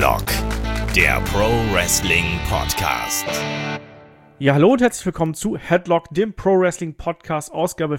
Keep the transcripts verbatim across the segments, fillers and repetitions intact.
Headlock, der Pro Wrestling Podcast. Ja, hallo und herzlich willkommen zu Headlock, dem Pro Wrestling Podcast, Ausgabe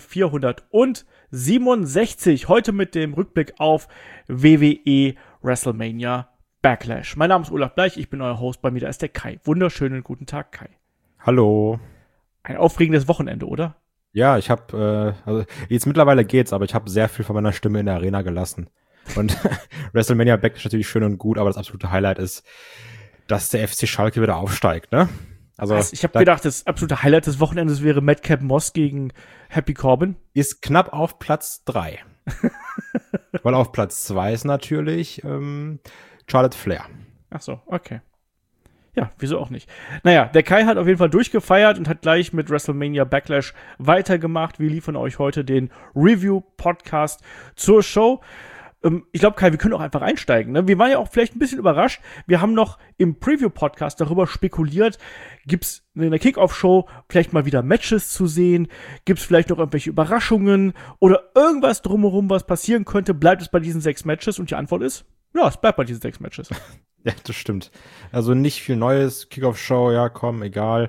vierhundertsiebenundsechzig. Heute mit dem Rückblick auf W W E WrestleMania Backlash. Mein Name ist Olaf Bleich, ich bin euer Host, bei mir da ist der Kai. Wunderschönen guten Tag, Kai. Hallo. Ein aufregendes Wochenende, oder? Ja, ich habe, äh, also jetzt mittlerweile geht's, aber ich habe sehr viel von meiner Stimme in der Arena gelassen. Und WrestleMania Backlash ist natürlich schön und gut, aber das absolute Highlight ist, dass der F C Schalke wieder aufsteigt, ne? Also Was? Ich habe gedacht, das absolute Highlight des Wochenendes wäre Madcap Moss gegen Happy Corbin. Ist knapp auf Platz drei. Weil auf Platz zwei ist natürlich ähm, Charlotte Flair. Ach so, okay. Ja, wieso auch nicht. Naja, der Kai hat auf jeden Fall durchgefeiert und hat gleich mit WrestleMania Backlash weitergemacht. Wir liefern euch heute den Review-Podcast zur Show. Ähm, ich glaube, Kai, wir können auch einfach einsteigen. Ne? Wir waren ja auch vielleicht ein bisschen überrascht. Wir haben noch im Preview-Podcast darüber spekuliert, gibt es in der Kickoff-Show vielleicht mal wieder Matches zu sehen? Gibt es vielleicht noch irgendwelche Überraschungen oder irgendwas drumherum, was passieren könnte? Bleibt es bei diesen sechs Matches? Und die Antwort ist, ja, es bleibt bei diesen sechs Matches. Ja, das stimmt. Also nicht viel Neues, Kickoff-Show, ja, komm, egal.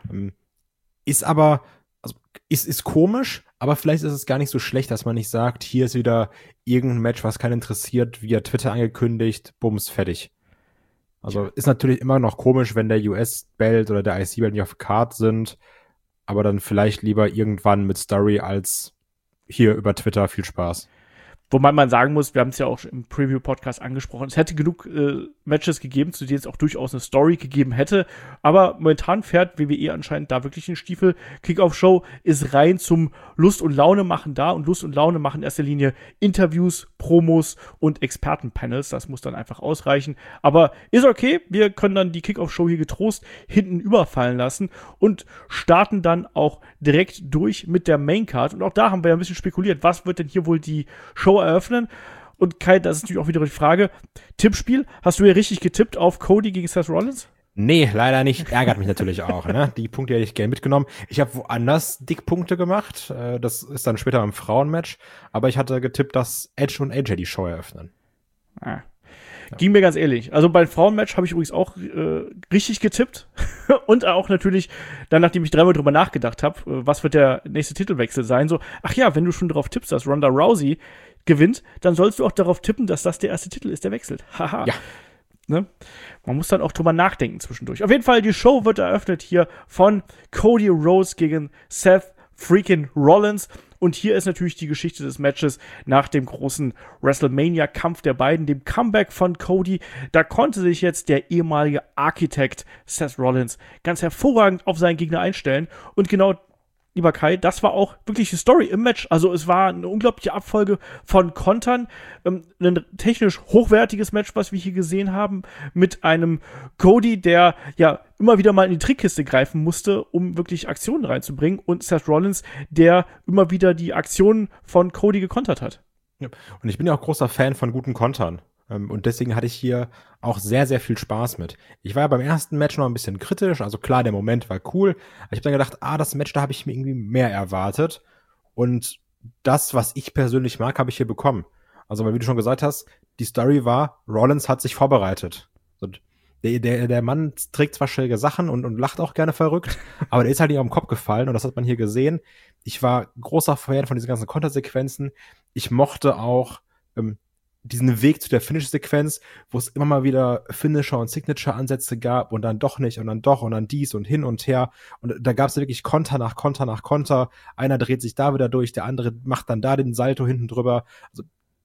Ist aber, also ist, ist komisch, aber vielleicht ist es gar nicht so schlecht, dass man nicht sagt, hier ist wieder irgendein Match, was keinen interessiert, via Twitter angekündigt, bums, fertig. Also ist natürlich immer noch komisch, wenn der U S-Belt oder der I C-Belt nicht auf Card sind, aber dann vielleicht lieber irgendwann mit Story als hier über Twitter, viel Spaß. Wobei man sagen muss, wir haben es ja auch im Preview-Podcast angesprochen, es hätte genug äh, Matches gegeben, zu denen es auch durchaus eine Story gegeben hätte, aber momentan fährt W W E anscheinend da wirklich den Stiefel. Kickoff-Show ist rein zum Lust- und Laune-Machen da und Lust und Laune machen in erster Linie Interviews, Promos und Expertenpanels, das muss dann einfach ausreichen, aber ist okay, wir können dann die Kickoff-Show hier getrost hinten überfallen lassen und starten dann auch direkt durch mit der Maincard und auch da haben wir ja ein bisschen spekuliert, was wird denn hier wohl die Show eröffnen. Und Kai, das ist natürlich auch wieder die Frage, Tippspiel, hast du ja richtig getippt auf Cody gegen Seth Rollins? Nee, leider nicht. Ärgert mich natürlich auch. Ne? Die Punkte hätte ich gerne mitgenommen. Ich habe woanders Dickpunkte gemacht. Das ist dann später im Frauenmatch. Aber ich hatte getippt, dass Edge und A J die Show eröffnen. Ah. Ja. Ging mir ganz ehrlich. Also beim Frauenmatch habe ich übrigens auch äh, richtig getippt. Und auch natürlich, dann nachdem ich dreimal drüber nachgedacht habe, äh, was wird der nächste Titelwechsel sein, so, ach ja, wenn du schon darauf tippst, dass Ronda Rousey gewinnt, dann sollst du auch darauf tippen, dass das der erste Titel ist, der wechselt. Haha. Ja. Ne? Man muss dann auch drüber nachdenken zwischendurch. Auf jeden Fall, die Show wird eröffnet hier von Cody Rhodes gegen Seth freaking Rollins. Und hier ist natürlich die Geschichte des Matches nach dem großen WrestleMania-Kampf der beiden, dem Comeback von Cody. Da konnte sich jetzt der ehemalige Architekt Seth Rollins ganz hervorragend auf seinen Gegner einstellen. Und genau, lieber Kai, das war auch wirklich die Story im Match. Also es war eine unglaubliche Abfolge von Kontern. Ähm, ein technisch hochwertiges Match, was wir hier gesehen haben, mit einem Cody, der ja immer wieder mal in die Trickkiste greifen musste, um wirklich Aktionen reinzubringen. Und Seth Rollins, der immer wieder die Aktionen von Cody gekontert hat. Ja. Und ich bin ja auch großer Fan von guten Kontern. Und deswegen hatte ich hier auch sehr, sehr viel Spaß mit. Ich war ja beim ersten Match noch ein bisschen kritisch. Also klar, der Moment war cool. Aber ich habe dann gedacht, ah, das Match, da habe ich mir irgendwie mehr erwartet. Und das, was ich persönlich mag, habe ich hier bekommen. Also, weil wie du schon gesagt hast, die Story war, Rollins hat sich vorbereitet. Und der, der, der Mann trägt zwar schräge Sachen und, und lacht auch gerne verrückt, aber der ist halt nicht auf den Kopf gefallen. Und das hat man hier gesehen. Ich war großer Fan von diesen ganzen Kontersequenzen. Ich mochte auch ähm, diesen Weg zu der Finish-Sequenz, wo es immer mal wieder Finisher- und Signature-Ansätze gab und dann doch nicht und dann doch und dann dies und hin und her. Und da gab es wirklich Konter nach Konter nach Konter. Einer dreht sich da wieder durch, der andere macht dann da den Salto hinten drüber. Also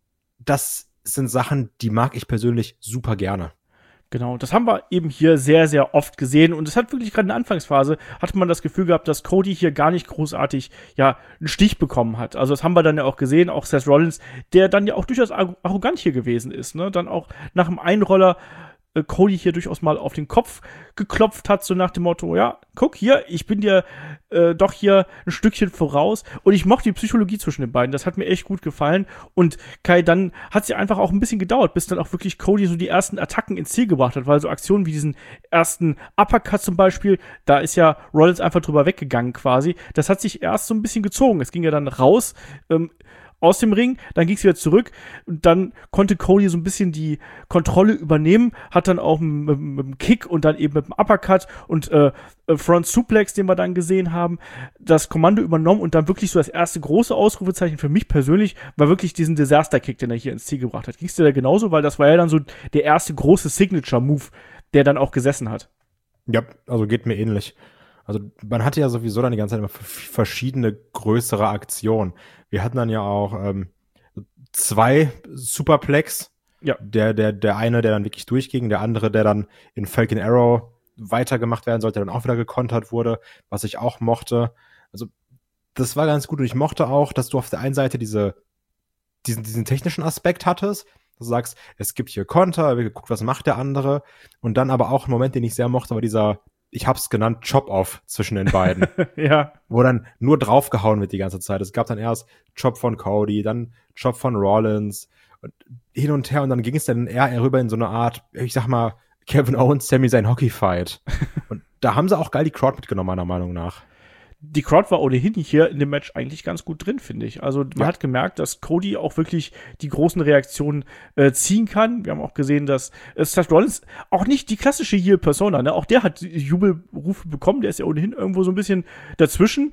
das sind Sachen, die mag ich persönlich super gerne. Genau, das haben wir eben hier sehr, sehr oft gesehen und es hat wirklich gerade in der Anfangsphase, hatte man das Gefühl gehabt, dass Cody hier gar nicht großartig, ja, einen Stich bekommen hat. Also das haben wir dann ja auch gesehen, auch Seth Rollins, der dann ja auch durchaus arrogant hier gewesen ist, ne, dann auch nach dem Einroller äh, Cody hier durchaus mal auf den Kopf geklopft hat, so nach dem Motto, ja, guck hier, ich bin dir äh, doch hier ein Stückchen voraus und ich mochte die Psychologie zwischen den beiden, das hat mir echt gut gefallen und Kai, dann hat es ja einfach auch ein bisschen gedauert, bis dann auch wirklich Cody so die ersten Attacken ins Ziel gebracht hat, weil so Aktionen wie diesen ersten Uppercut zum Beispiel, da ist ja Rollins einfach drüber weggegangen quasi, das hat sich erst so ein bisschen gezogen, es ging ja dann raus, ähm, aus dem Ring, dann ging es wieder zurück und dann konnte Cody so ein bisschen die Kontrolle übernehmen, hat dann auch mit, mit dem Kick und dann eben mit dem Uppercut und äh, Front Suplex, den wir dann gesehen haben, das Kommando übernommen und dann wirklich so das erste große Ausrufezeichen für mich persönlich war wirklich diesen Disaster-Kick, den er hier ins Ziel gebracht hat. Ging es dir da genauso? Weil das war ja dann so der erste große Signature-Move, der dann auch gesessen hat. Ja, also geht mir ähnlich. Also man hatte ja sowieso dann die ganze Zeit immer verschiedene größere Aktionen. Wir hatten dann ja auch ähm, zwei Superplex. Ja. Der, der, der eine, der dann wirklich durchging, der andere, der dann in Falcon Arrow weitergemacht werden sollte, der dann auch wieder gekontert wurde, was ich auch mochte. Also das war ganz gut und ich mochte auch, dass du auf der einen Seite diese, diesen, diesen technischen Aspekt hattest. Du sagst, es gibt hier Konter, wir gucken, was macht der andere. Und dann aber auch ein Moment, den ich sehr mochte, war dieser, ich hab's genannt, Chop-Off zwischen den beiden. Ja. Wo dann nur draufgehauen wird die ganze Zeit. Es gab dann erst Chop von Cody, dann Chop von Rollins und hin und her und dann ging es dann eher rüber in so eine Art, ich sag mal, Kevin Owens, Sami Zayn Hockey-Fight. Und da haben sie auch geil die Crowd mitgenommen, meiner Meinung nach. Die Crowd war ohnehin hier in dem Match eigentlich ganz gut drin, finde ich. Also man ja. hat gemerkt, dass Cody auch wirklich die großen Reaktionen äh, ziehen kann. Wir haben auch gesehen, dass äh, Seth Rollins auch nicht die klassische Heel-Persona, ne? Auch der hat Jubelrufe bekommen. Der ist ja ohnehin irgendwo so ein bisschen dazwischen.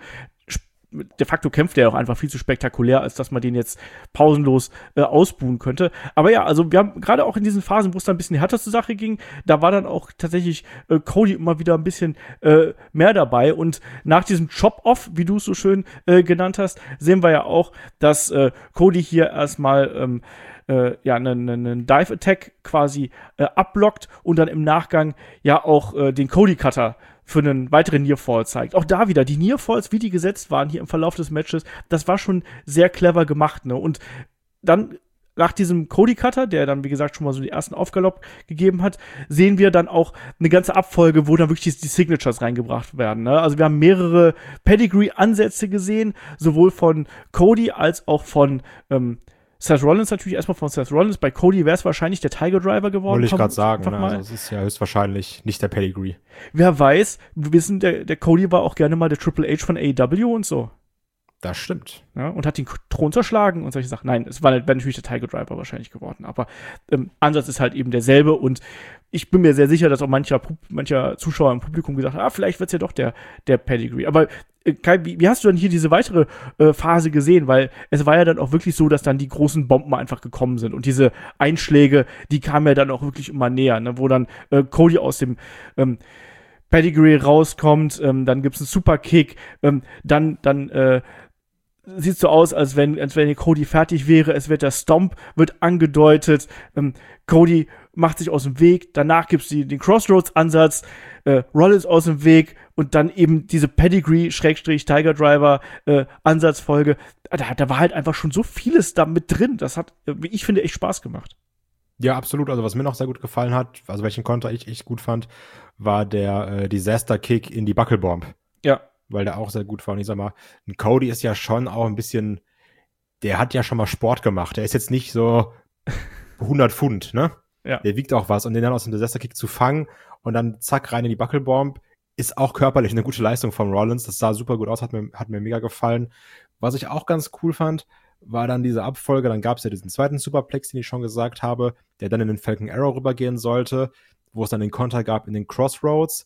De facto kämpft er auch einfach viel zu spektakulär, als dass man den jetzt pausenlos äh, ausbuhen könnte. Aber ja, also wir haben gerade auch in diesen Phasen, wo es dann ein bisschen härter zur Sache ging, da war dann auch tatsächlich äh, Cody immer wieder ein bisschen äh, mehr dabei. Und nach diesem Chop-Off, wie du es so schön äh, genannt hast, sehen wir ja auch, dass äh, Cody hier erstmal ähm, äh, ja einen, einen Dive-Attack quasi äh, abblockt und dann im Nachgang ja auch äh, den Cody-Cutter für einen weiteren Nearfall zeigt. Auch da wieder, die Nearfalls, wie die gesetzt waren hier im Verlauf des Matches, das war schon sehr clever gemacht, ne? Und dann nach diesem Cody-Cutter, der dann, wie gesagt, schon mal so die ersten Aufgalopp gegeben hat, sehen wir dann auch eine ganze Abfolge, wo dann wirklich die, die Signatures reingebracht werden, ne? Also wir haben mehrere Pedigree-Ansätze gesehen, sowohl von Cody als auch von ähm, Seth Rollins natürlich, erstmal von Seth Rollins. Bei Cody wäre es wahrscheinlich der Tiger Driver geworden. Wollte ich gerade sagen, ne? Also es ist ja höchstwahrscheinlich nicht der Pedigree. Wer weiß, wir wissen, der, der Cody war auch gerne mal der Triple H von A E W und so. Das stimmt. Ja, und hat den Thron zerschlagen und solche Sachen. Nein, es war, war natürlich der Tiger Driver wahrscheinlich geworden. Aber ähm, Ansatz ist halt eben derselbe und ich bin mir sehr sicher, dass auch mancher, mancher Zuschauer im Publikum gesagt hat, ah, vielleicht wird's ja doch der, der Pedigree. Aber äh, Kai, wie, wie hast du dann hier diese weitere äh, Phase gesehen? Weil es war ja dann auch wirklich so, dass dann die großen Bomben einfach gekommen sind. Und diese Einschläge, die kamen ja dann auch wirklich immer näher, ne? Wo dann äh, Cody aus dem ähm, Pedigree rauskommt, ähm, dann gibt's einen Superkick, ähm, dann, dann, äh, sieht so aus, als wenn, als wenn Cody fertig wäre. Es wird der Stomp, wird angedeutet. Ähm, Cody macht sich aus dem Weg. Danach gibt's die, den Crossroads-Ansatz. Äh, Rollins aus dem Weg. Und dann eben diese Pedigree-Tiger Driver-Ansatzfolge. Äh, da, da war halt einfach schon so vieles da mit drin. Das hat, wie ich finde, echt Spaß gemacht. Ja, absolut. Also was mir noch sehr gut gefallen hat, also welchen Konter ich echt gut fand, war der äh, Disaster-Kick in die Buckelbomb. Ja. Weil der auch sehr gut war. Und ich sag mal, ein Cody ist ja schon auch ein bisschen, der hat ja schon mal Sport gemacht. Der ist jetzt nicht so hundert Pfund, ne? Ja. Der wiegt auch was. Und den dann aus dem Disaster-Kick zu fangen und dann zack rein in die Buckelbomb, ist auch körperlich eine gute Leistung von Rollins. Das sah super gut aus, hat mir, hat mir mega gefallen. Was ich auch ganz cool fand, war dann diese Abfolge. Dann gab es ja diesen zweiten Superplex, den ich schon gesagt habe, der dann in den Falcon Arrow rübergehen sollte, wo es dann den Konter gab in den Crossroads,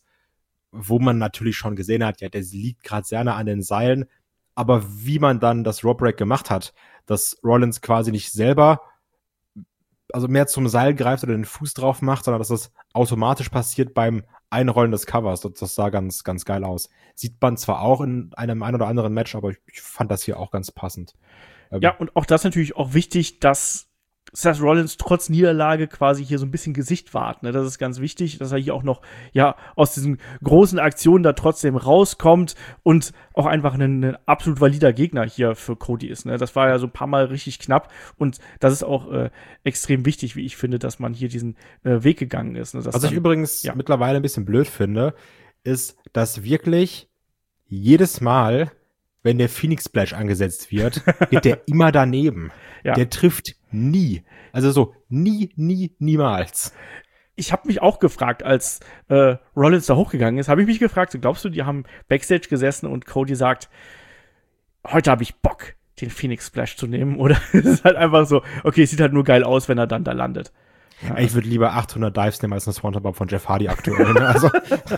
wo man natürlich schon gesehen hat, ja, der liegt gerade sehr nah an den Seilen, aber wie man dann das Rope Break gemacht hat, dass Rollins quasi nicht selber, also mehr zum Seil greift oder den Fuß drauf macht, sondern dass das automatisch passiert beim Einrollen des Covers. Das, das sah ganz, ganz geil aus. Sieht man zwar auch in einem ein oder anderen Match, aber ich, ich fand das hier auch ganz passend. Ja, und auch das natürlich auch wichtig, dass Seth Rollins trotz Niederlage quasi hier so ein bisschen Gesicht wahrt, ne? Das ist ganz wichtig, dass er hier auch noch, ja, aus diesen großen Aktionen da trotzdem rauskommt und auch einfach ein, ein absolut valider Gegner hier für Cody ist, ne? Das war ja so ein paar Mal richtig knapp und das ist auch äh, extrem wichtig, wie ich finde, dass man hier diesen äh, Weg gegangen ist, ne? Was ich dann, übrigens ja. mittlerweile ein bisschen blöd finde, ist, dass wirklich jedes Mal, wenn der Phoenix Splash angesetzt wird, geht der immer daneben. Ja. Der trifft nie. Also so nie, nie, niemals. Ich habe mich auch gefragt, als äh, Rollins da hochgegangen ist, habe ich mich gefragt, so, glaubst du, die haben Backstage gesessen und Cody sagt, heute habe ich Bock. den Phoenix Splash zu nehmen. Oder es ist halt einfach so, okay, es sieht halt nur geil aus, wenn er dann da landet. Ja. Ich würde lieber achthundert Dives nehmen als eine Swanton-Bomb von Jeff Hardy aktuell. Ne? Also,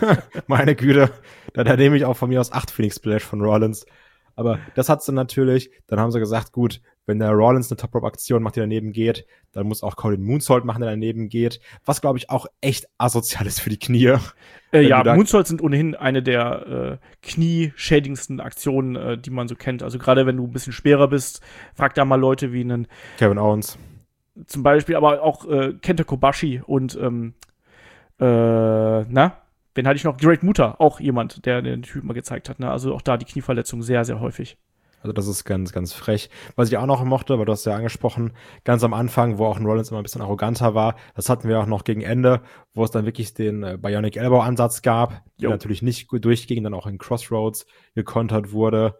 meine Güte, da, da nehme ich auch von mir aus acht Phoenix Splash von Rollins. Aber das hat's dann natürlich, dann haben sie gesagt, gut, wenn der Rollins eine Top-Rope-Aktion macht, die daneben geht, dann muss auch Cody den Moonsault machen, der daneben geht. Was, glaube ich, auch echt asozial ist für die Knie. Äh, ja, Moonsaults sind ohnehin eine der äh, knieschädigendsten Aktionen, äh, die man so kennt. Also gerade wenn du ein bisschen schwerer bist, frag da mal Leute wie einen Kevin Owens. Zum Beispiel, aber auch äh, Kenta Kobashi und ähm, äh, na, wen hatte ich noch? Great Muta, auch jemand, der den Typ mal gezeigt hat. Ne? Also auch da die Knieverletzung sehr, sehr häufig. Also das ist ganz, ganz frech. Was ich auch noch mochte, weil du hast ja angesprochen, ganz am Anfang, wo auch ein Rollins immer ein bisschen arroganter war, das hatten wir auch noch gegen Ende, wo es dann wirklich den äh, Bionic Elbow Ansatz gab, der natürlich nicht gut durchging, dann auch in Crossroads gekontert wurde.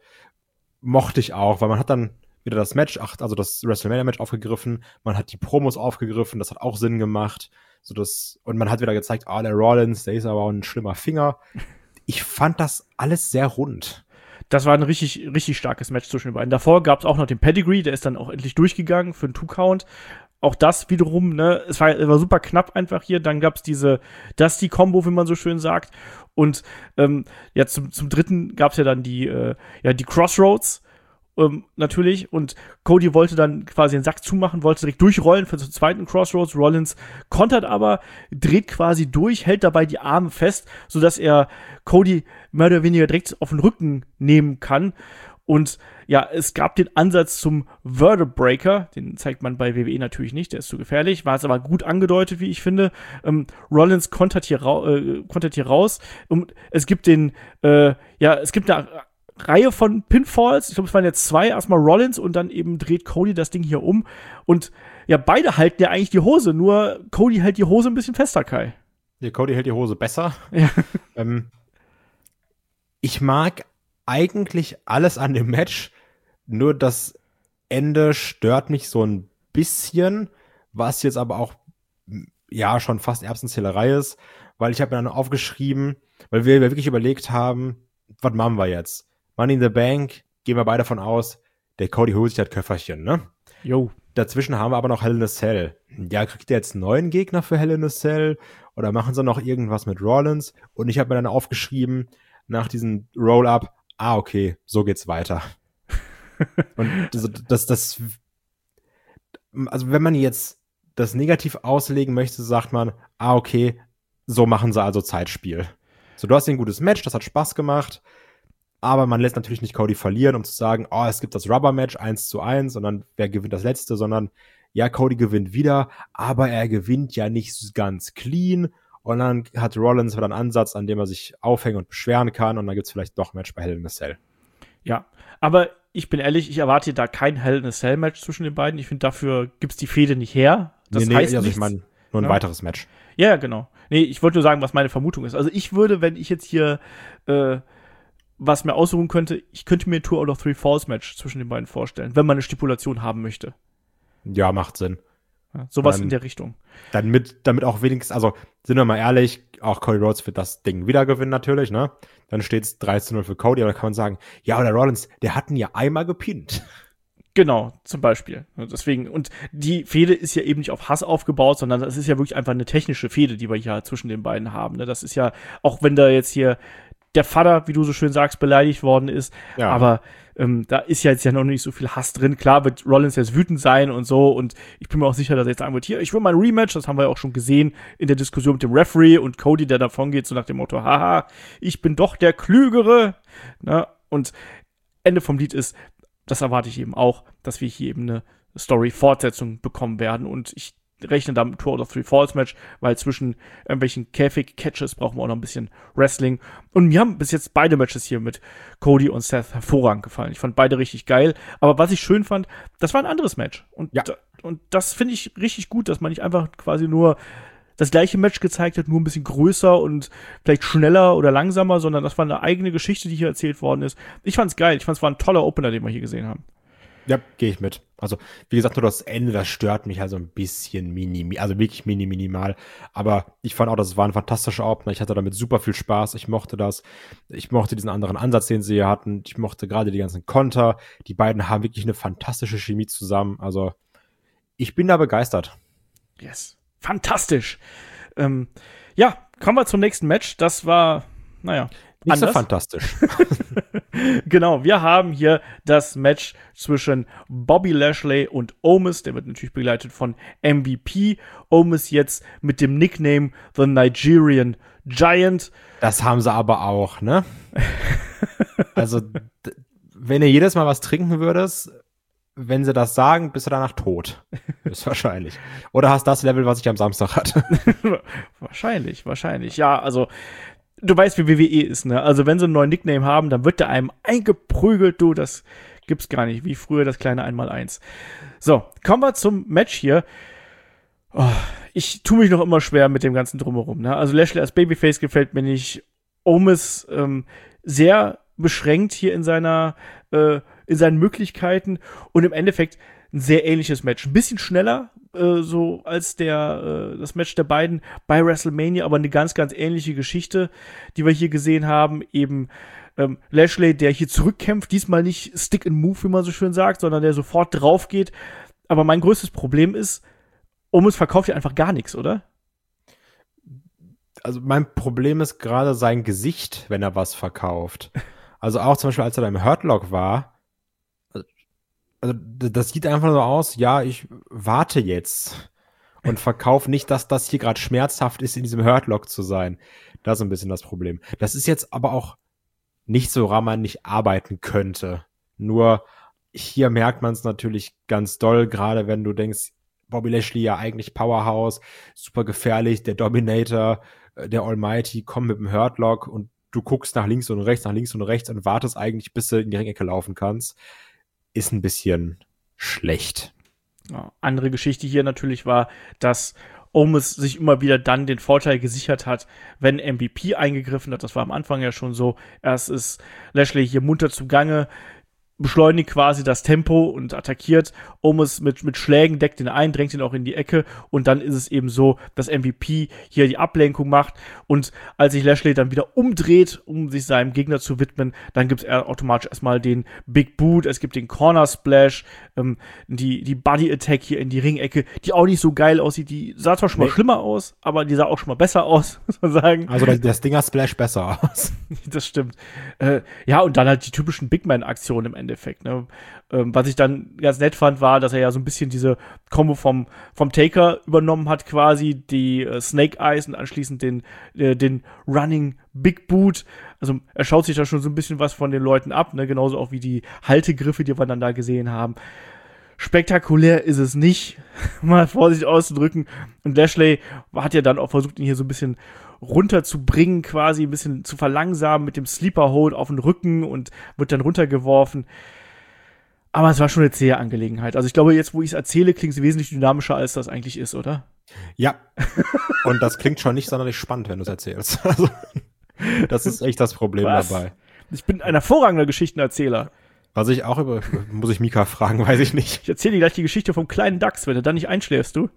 Mochte ich auch, weil man hat dann wieder das Match, also das WrestleMania-Match aufgegriffen, man hat die Promos aufgegriffen, das hat auch Sinn gemacht, so das, und man hat wieder gezeigt, ah, der Rollins, der ist aber auch ein schlimmer Finger. Ich fand das alles sehr rund. Das war ein richtig, richtig starkes Match zwischen den beiden. Davor gab es auch noch den Pedigree, der ist dann auch endlich durchgegangen für einen Two-Count. Auch das wiederum, ne, es war, es war super knapp einfach hier. Dann gab es diese Dusty-Combo, wie man so schön sagt. Und ähm, ja, zum, zum dritten gab es ja dann die, äh, ja, die Crossroads. Ähm, natürlich, und Cody wollte dann quasi den Sack zumachen, wollte direkt durchrollen für den zweiten Crossroads. Rollins kontert aber, dreht quasi durch, hält dabei die Arme fest, sodass er Cody mehr oder weniger direkt auf den Rücken nehmen kann. Und ja, es gab den Ansatz zum Vertebreaker, den zeigt man bei W W E natürlich nicht, der ist zu gefährlich, war es aber gut angedeutet, wie ich finde. Ähm, Rollins kontert hier, ra- äh, kontert hier raus und es gibt den, äh, ja, es gibt eine Reihe von Pinfalls, ich glaube, es waren jetzt zwei, erstmal Rollins und dann eben dreht Cody das Ding hier um und ja, beide halten ja eigentlich die Hose, nur Cody hält die Hose ein bisschen fester, Kai. Ja, Cody hält die Hose besser. Ja. Ähm, ich mag eigentlich alles an dem Match, nur das Ende stört mich so ein bisschen, was jetzt aber auch ja schon fast Erbsenzählerei ist, weil ich habe mir dann aufgeschrieben, weil wir wirklich überlegt haben, was machen wir jetzt? Money in the Bank, gehen wir beide davon aus, der Cody holt sich das Köfferchen, ne? Jo. Dazwischen haben wir aber noch Hell in a Cell. Ja, kriegt der jetzt einen neuen Gegner für Hell in a Cell? Oder machen sie noch irgendwas mit Rollins? Und ich habe mir dann aufgeschrieben, nach diesem Roll-Up, ah, okay, so geht's weiter. Und das, das, das, also wenn man jetzt das negativ auslegen möchte, sagt man, ah, okay, so machen sie also Zeitspiel. So, du hast ein gutes Match, das hat Spaß gemacht, aber man lässt natürlich nicht Cody verlieren, um zu sagen, oh, es gibt das Rubber-Match eins zu eins und dann wer gewinnt das letzte, sondern ja, Cody gewinnt wieder, aber er gewinnt ja nicht ganz clean und dann hat Rollins wieder einen Ansatz, an dem er sich aufhängen und beschweren kann und dann gibt's vielleicht doch ein Match bei Hell in a Cell. Ja, aber ich bin ehrlich, ich erwarte da kein Hell in a Cell Match zwischen den beiden. Ich finde, dafür gibt's die Fehde nicht her. Das nee, nee, heißt also nichts. ich meine, nur ein Ja. weiteres Match. Ja, genau. Nee, ich wollte nur sagen, was meine Vermutung ist. Also ich würde, wenn ich jetzt hier äh, was mir aussuchen könnte, ich könnte mir ein Two out of Three Falls Match zwischen den beiden vorstellen, wenn man eine Stipulation haben möchte. Ja, macht Sinn. Ja, sowas Dann- in der Richtung. Dann mit, damit auch wenigstens, also sind wir mal ehrlich, auch Cody Rhodes wird das Ding wieder gewinnen natürlich, ne? Dann steht's drei zu null für Cody, aber dann kann man sagen, ja, oder Rollins, der hat ihn ja einmal gepinnt. Genau, zum Beispiel. Deswegen, und die Fehde ist ja eben nicht auf Hass aufgebaut, sondern das ist ja wirklich einfach eine technische Fehde, die wir hier zwischen den beiden haben. Ne? Das ist ja, auch wenn da jetzt hier der Vater, wie du so schön sagst, beleidigt worden ist, Ja. aber ähm, da ist ja jetzt ja noch nicht so viel Hass drin. Klar wird Rollins jetzt wütend sein und so und ich bin mir auch sicher, dass er jetzt sagen wird, hier, ich will mal ein Rematch, das haben wir ja auch schon gesehen in der Diskussion mit dem Referee und Cody, der davon geht, so nach dem Motto, haha, ich bin doch der Klügere. Ne? Und Ende vom Lied ist, das erwarte ich eben auch, dass wir hier eben eine Story-Fortsetzung bekommen werden. Und ich rechne da mit Two out of Three Falls Match, weil zwischen irgendwelchen Käfig-Catches brauchen wir auch noch ein bisschen Wrestling. Und mir haben bis jetzt beide Matches hier mit Cody und Seth hervorragend gefallen. Ich fand beide richtig geil. Aber was ich schön fand, das war ein anderes Match. Und, Ja. und das finde ich richtig gut, dass man nicht einfach quasi nur das gleiche Match gezeigt hat, nur ein bisschen größer und vielleicht schneller oder langsamer, sondern das war eine eigene Geschichte, die hier erzählt worden ist. Ich fand's geil. Ich fand's war ein toller Opener, den wir hier gesehen haben. Ja, gehe ich mit. Also, wie gesagt, nur das Ende, das stört mich halt so ein bisschen mini, also wirklich mini, minimal. Aber ich fand auch, das war ein fantastischer Opener. Ich hatte damit super viel Spaß. Ich mochte das. Ich mochte diesen anderen Ansatz, den sie hier hatten. Ich mochte gerade die ganzen Konter. Die beiden haben wirklich eine fantastische Chemie zusammen. Also, ich bin da begeistert. Yes. Fantastisch. Ähm, ja, kommen wir zum nächsten Match. Das war, naja, nicht anders. so fantastisch. Genau, wir haben hier das Match zwischen Bobby Lashley und Omos. Der wird natürlich begleitet von M V P. Omos jetzt mit dem Nickname The Nigerian Giant. Das haben sie aber auch, ne? Also, d- wenn du jedes Mal was trinken würdest, wenn sie das sagen, bist du danach tot. Ist wahrscheinlich. Oder hast das Level, was ich am Samstag hatte. Wahrscheinlich, wahrscheinlich. Ja, also du weißt, wie W W E ist, ne? Also wenn sie einen neuen Nickname haben, dann wird der einem eingeprügelt, du, das gibt's gar nicht, wie früher das kleine Einmaleins. So, kommen wir zum Match hier. Oh, ich tue mich noch immer schwer mit dem ganzen Drumherum, ne? Also Lashley als Babyface gefällt mir nicht. Omos ähm, sehr beschränkt hier in seiner äh, in seinen Möglichkeiten und im Endeffekt ein sehr ähnliches Match. Ein bisschen schneller, äh, so als der, äh, das Match der beiden bei WrestleMania, aber eine ganz, ganz ähnliche Geschichte, die wir hier gesehen haben. Eben ähm, Lashley, der hier zurückkämpft, diesmal nicht Stick and Move, wie man so schön sagt, sondern der sofort drauf geht. Aber mein größtes Problem ist, Omos verkauft ja einfach gar nichts, oder? Also mein Problem ist gerade sein Gesicht, wenn er was verkauft. Also auch zum Beispiel, als er da im Hurtlock war, also das sieht einfach so aus, ja, ich warte jetzt und verkaufe nicht, dass das hier gerade schmerzhaft ist, in diesem Hurtlock zu sein. Das ist ein bisschen das Problem. Das ist jetzt aber auch nicht so, woran man nicht arbeiten könnte. Nur hier merkt man es natürlich ganz doll, gerade wenn du denkst, Bobby Lashley ja eigentlich Powerhouse, super gefährlich, der Dominator, der Almighty, kommt mit dem Hurtlock und du guckst nach links und rechts, nach links und rechts und wartest eigentlich, bis du in die Ringecke laufen kannst. Ist ein bisschen schlecht. Ja, andere Geschichte hier natürlich war, dass Omos sich immer wieder dann den Vorteil gesichert hat, wenn M V P eingegriffen hat. Das war am Anfang ja schon so. Erst ist Lashley hier munter zugange, beschleunigt quasi das Tempo und attackiert. Omos mit, mit Schlägen deckt ihn ein, drängt ihn auch in die Ecke und dann ist es eben so, dass M V P hier die Ablenkung macht und als sich Lashley dann wieder umdreht, um sich seinem Gegner zu widmen, dann gibt es automatisch erstmal den Big Boot, es gibt den Corner Splash, ähm, die, die Body Attack hier in die Ringecke, die auch nicht so geil aussieht, die sah zwar schon mal nee. schlimmer aus, aber die sah auch schon mal besser aus, muss man sagen. Also das, das Dinger Splash besser aus. Das stimmt. Äh, ja, und dann halt die typischen Big Man-Aktionen im Endeffekt. Endeffekt, ne? Ähm, was ich dann ganz nett fand, war, dass er ja so ein bisschen diese Combo vom, vom Taker übernommen hat, quasi die äh, Snake Eyes und anschließend den, äh, den Running Big Boot. Also er schaut sich da schon so ein bisschen was von den Leuten ab, ne? Genauso auch wie die Haltegriffe, die wir dann da gesehen haben. Spektakulär ist es nicht, mal vorsichtig auszudrücken. Und Lashley hat ja dann auch versucht, ihn hier so ein bisschen runterzubringen, quasi ein bisschen zu verlangsamen mit dem Sleeper Hold auf den Rücken und wird dann runtergeworfen. Aber es war schon eine zähe Angelegenheit. Also ich glaube, jetzt, wo ich es erzähle, klingt es wesentlich dynamischer, als das eigentlich ist, oder? Ja. Und das klingt schon nicht sonderlich spannend, wenn du es erzählst. Also, das ist echt das Problem Was? dabei. Ich bin ein hervorragender Geschichtenerzähler. Was ich auch über, muss ich Mika fragen, weiß ich nicht. Ich erzähle dir gleich die Geschichte vom kleinen Dachs, wenn du dann nicht einschläfst, du.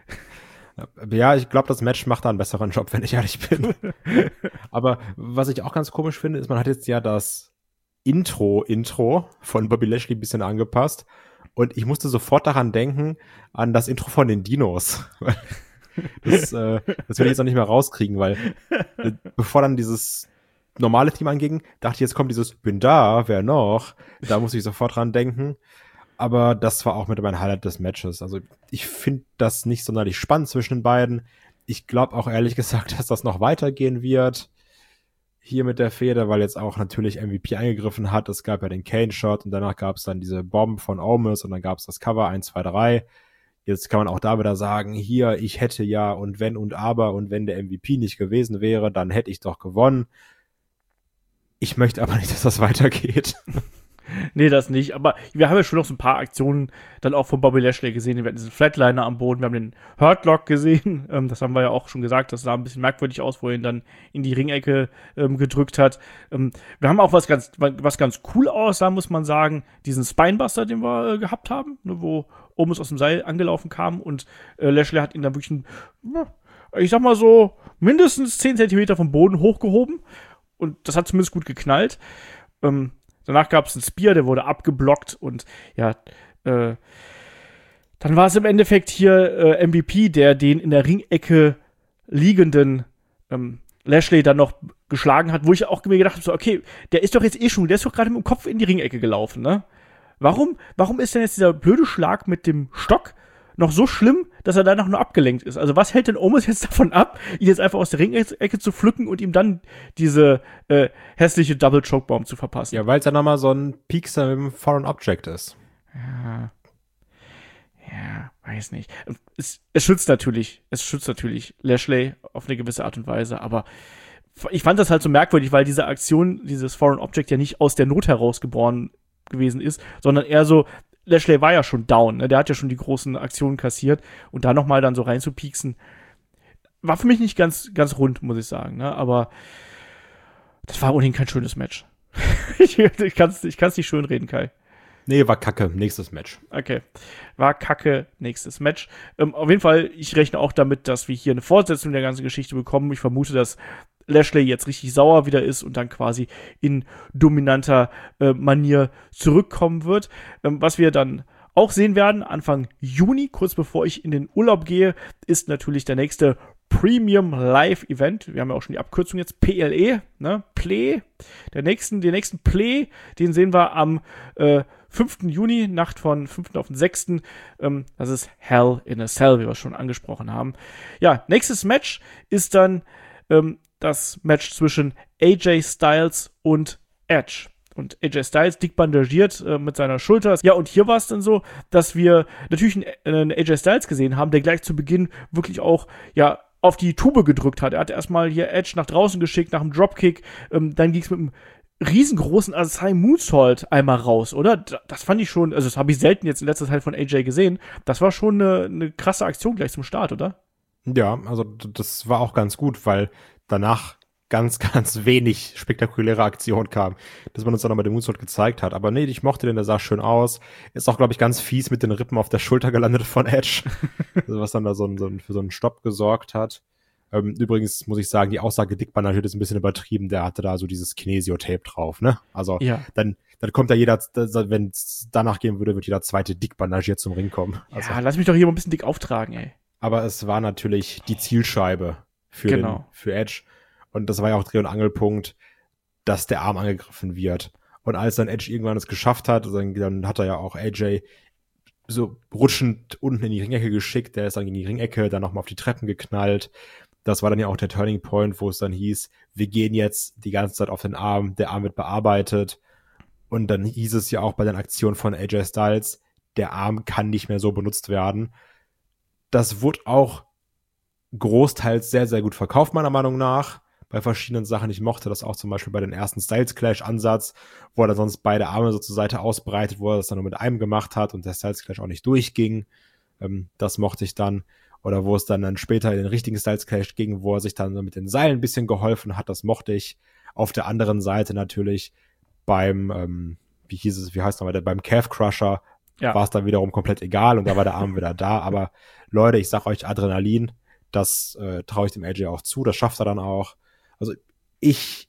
Ja, ich glaube, das Match macht da einen besseren Job, wenn ich ehrlich bin. Aber was ich auch ganz komisch finde, ist, man hat jetzt ja das Intro-Intro von Bobby Lashley ein bisschen angepasst. Und ich musste sofort daran denken, an das Intro von den Dinos. Das, äh, das will ich jetzt noch nicht mehr rauskriegen, weil äh, bevor dann dieses normale Thema anging, dachte ich, jetzt kommt dieses Bin da, wer noch? Da musste ich sofort dran denken. Aber das war auch mit mein Highlight des Matches. Also ich finde das nicht sonderlich spannend zwischen den beiden. Ich glaube auch ehrlich gesagt, dass das noch weitergehen wird. Hier mit der Fehde, weil jetzt auch natürlich M V P eingegriffen hat. Es gab ja den Kane-Shot und danach gab es dann diese Bomb von Omos und dann gab es das Cover eins, zwei, drei. Jetzt kann man auch da wieder sagen, hier, ich hätte ja und wenn und aber und wenn der M V P nicht gewesen wäre, dann hätte ich doch gewonnen. Ich möchte aber nicht, dass das weitergeht. Nee, das nicht. Aber wir haben ja schon noch so ein paar Aktionen dann auch von Bobby Lashley gesehen. Wir hatten diesen Flatliner am Boden, wir haben den Hurtlock gesehen. Ähm, das haben wir ja auch schon gesagt. Das sah ein bisschen merkwürdig aus, wo er ihn dann in die Ringecke ähm, gedrückt hat. Ähm, wir haben auch was ganz, was ganz cool aussah, muss man sagen. Diesen Spinebuster, den wir äh, gehabt haben, ne, wo Omos aus dem Seil angelaufen kam und äh, Lashley hat ihn dann wirklich, ein, ich sag mal so, mindestens zehn Zentimeter vom Boden hochgehoben. Und das hat zumindest gut geknallt. Ähm, danach gab es einen Spear, der wurde abgeblockt und ja, äh, dann war es im Endeffekt hier äh, M V P, der den in der Ringecke liegenden ähm, Lashley dann noch geschlagen hat, wo ich auch mir gedacht habe, so, okay, der ist doch jetzt eh schon, der ist doch gerade mit dem Kopf in die Ringecke gelaufen, ne? Warum, warum ist denn jetzt dieser blöde Schlag mit dem Stock noch so schlimm, dass er danach nur abgelenkt ist? Also was hält denn Omos jetzt davon ab, ihn jetzt einfach aus der Ringecke zu pflücken und ihm dann diese äh, hässliche Double Chokebomb zu verpassen? Ja, weil es ja nochmal so ein Piekser mit dem Foreign Object ist. Ja. Ja, weiß nicht. Es, es schützt natürlich, es schützt natürlich Lashley auf eine gewisse Art und Weise, aber ich fand das halt so merkwürdig, weil diese Aktion, dieses Foreign Object ja nicht aus der Not heraus geboren gewesen ist, sondern eher so, Lashley war ja schon down, ne? Der hat ja schon die großen Aktionen kassiert und da nochmal dann so reinzupieksen, war für mich nicht ganz, ganz rund, muss ich sagen, ne? Aber das war ohnehin kein schönes Match. ich ich kann es ich kann's nicht schön reden, Kai. Nee, war kacke. Nächstes Match. Okay. War kacke. Nächstes Match. Ähm, auf jeden Fall, ich rechne auch damit, dass wir hier eine Fortsetzung der ganzen Geschichte bekommen. Ich vermute, dass Lashley jetzt richtig sauer wieder ist und dann quasi in dominanter äh, Manier zurückkommen wird. Ähm, was wir dann auch sehen werden, Anfang Juni, kurz bevor ich in den Urlaub gehe, ist natürlich der nächste Premium Live Event. Wir haben ja auch schon die Abkürzung jetzt, P L E, ne? Play. Der nächsten, den nächsten Play, den sehen wir am äh, fünften Juni, Nacht von fünften auf den sechsten Ähm, das ist Hell in a Cell, wie wir es schon angesprochen haben. Ja, nächstes Match ist dann ähm, das Match zwischen A J Styles und Edge. Und A J Styles dick bandagiert äh, mit seiner Schulter. Ja, und hier war es dann so, dass wir natürlich einen, einen A J Styles gesehen haben, der gleich zu Beginn wirklich auch, ja, auf die Tube gedrückt hat. Er hat erstmal hier Edge nach draußen geschickt, nach dem Dropkick. Ähm, dann ging es mit einem riesengroßen Asai Moonsault einmal raus, oder? Das fand ich schon, also das habe ich selten jetzt in letzter Zeit von A J gesehen. Das war schon eine, eine krasse Aktion gleich zum Start, oder? Ja, also das war auch ganz gut, weil danach ganz, ganz wenig spektakuläre Aktion kam, dass man uns dann nochmal den Moonsault gezeigt hat. Aber nee, ich mochte den, der sah schön aus. Ist auch, glaube ich, ganz fies mit den Rippen auf der Schulter gelandet von Edge. Also was dann da so, ein, so ein, für so einen Stopp gesorgt hat. Ähm, übrigens muss ich sagen, die Aussage dick bandagiert ist ein bisschen übertrieben. Der hatte da so dieses Kinesio-Tape drauf, ne? Also ja. dann, dann kommt da jeder, wenn es danach gehen würde, wird jeder zweite dick bandagiert zum Ring kommen. Also, ja, lass mich doch hier mal ein bisschen dick auftragen, ey. Aber es war natürlich die Zielscheibe für, genau. den, für Edge. Und das war ja auch Dreh- und Angelpunkt, dass der Arm angegriffen wird. Und als dann Edge irgendwann es geschafft hat, dann, dann hat er ja auch A J so rutschend unten in die Ringecke geschickt. Der ist dann gegen die Ringecke, dann nochmal auf die Treppen geknallt. Das war dann ja auch der Turning Point, wo es dann hieß, wir gehen jetzt die ganze Zeit auf den Arm, der Arm wird bearbeitet. Und dann hieß es ja auch bei den Aktionen von A J Styles, der Arm kann nicht mehr so benutzt werden. Das wurde auch großteils sehr, sehr gut verkauft, meiner Meinung nach. Bei verschiedenen Sachen. Ich mochte das auch zum Beispiel bei den ersten Styles Clash Ansatz, wo er dann sonst beide Arme so zur Seite ausbreitet, wo er das dann nur mit einem gemacht hat und der Styles Clash auch nicht durchging. Ähm, das mochte ich dann. Oder wo es dann, dann später in den richtigen Styles Clash ging, wo er sich dann mit den Seilen ein bisschen geholfen hat. Das mochte ich. Auf der anderen Seite natürlich beim, ähm, wie hieß es, wie heißt nochmal, beim Calf Crusher ja. war es dann wiederum komplett egal und da war der Arm wieder da. Aber Leute, ich sag euch Adrenalin, das äh, traue ich dem A J auch zu. Das schafft er dann auch. Also ich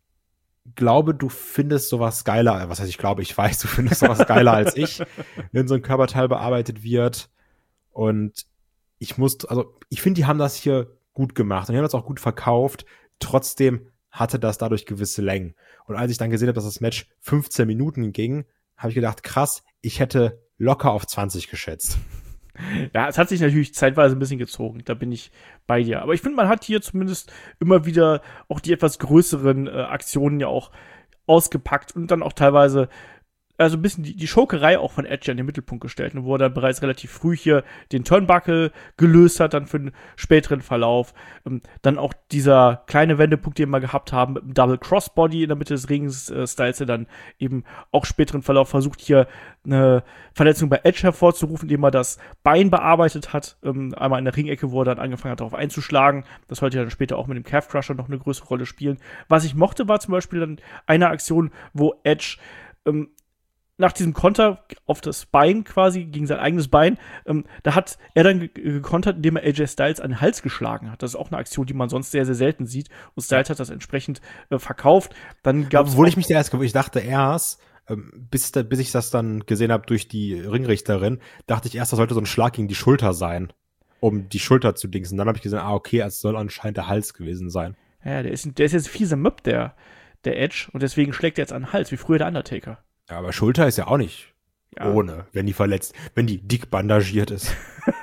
glaube, du findest sowas geiler, was heißt ich glaube, ich weiß, du findest sowas geiler als ich, wenn so ein Körperteil bearbeitet wird. Und ich muss, also ich finde, die haben das hier gut gemacht und die haben das auch gut verkauft. Trotzdem hatte das dadurch gewisse Längen. Und als ich dann gesehen habe, dass das Match fünfzehn Minuten ging, habe ich gedacht, krass, ich hätte locker auf zwanzig geschätzt. Ja, es hat sich natürlich zeitweise ein bisschen gezogen, da bin ich bei dir. Aber ich finde, man hat hier zumindest immer wieder auch die etwas größeren äh, Aktionen ja auch ausgepackt und dann auch teilweise also ein bisschen die, die Schurkerei auch von Edge in den Mittelpunkt gestellt, wo er dann bereits relativ früh hier den Turnbuckle gelöst hat, dann für den späteren Verlauf. Ähm, dann auch dieser kleine Wendepunkt, den wir gehabt haben, mit dem Double Crossbody in der Mitte des Rings, äh, Styles, der dann eben auch späteren Verlauf versucht, hier eine Verletzung bei Edge hervorzurufen, indem er das Bein bearbeitet hat, ähm, einmal in der Ringecke, wo er dann angefangen hat, darauf einzuschlagen. Das sollte ja dann später auch mit dem Calf Crusher noch eine größere Rolle spielen. Was ich mochte, war zum Beispiel dann eine Aktion, wo Edge ähm, nach diesem Konter auf das Bein quasi, gegen sein eigenes Bein, ähm, da hat er dann gekontert, indem er A J Styles an den Hals geschlagen hat. Das ist auch eine Aktion, die man sonst sehr, sehr selten sieht. Und Styles hat das entsprechend äh, verkauft. Dann gab's Obwohl ich mich da erst, ich dachte erst, ähm, bis, bis ich das dann gesehen habe durch die Ringrichterin, dachte ich erst, das sollte so ein Schlag gegen die Schulter sein, um die Schulter zu dingsen. Dann habe ich gesehen, ah, okay, es soll anscheinend der Hals gewesen sein. Ja, der ist, der ist jetzt fieser Möb, der, der Edge. Und deswegen schlägt er jetzt an den Hals, wie früher der Undertaker. Ja, aber Schulter ist ja auch nicht ja. ohne, wenn die verletzt, wenn die dick bandagiert ist.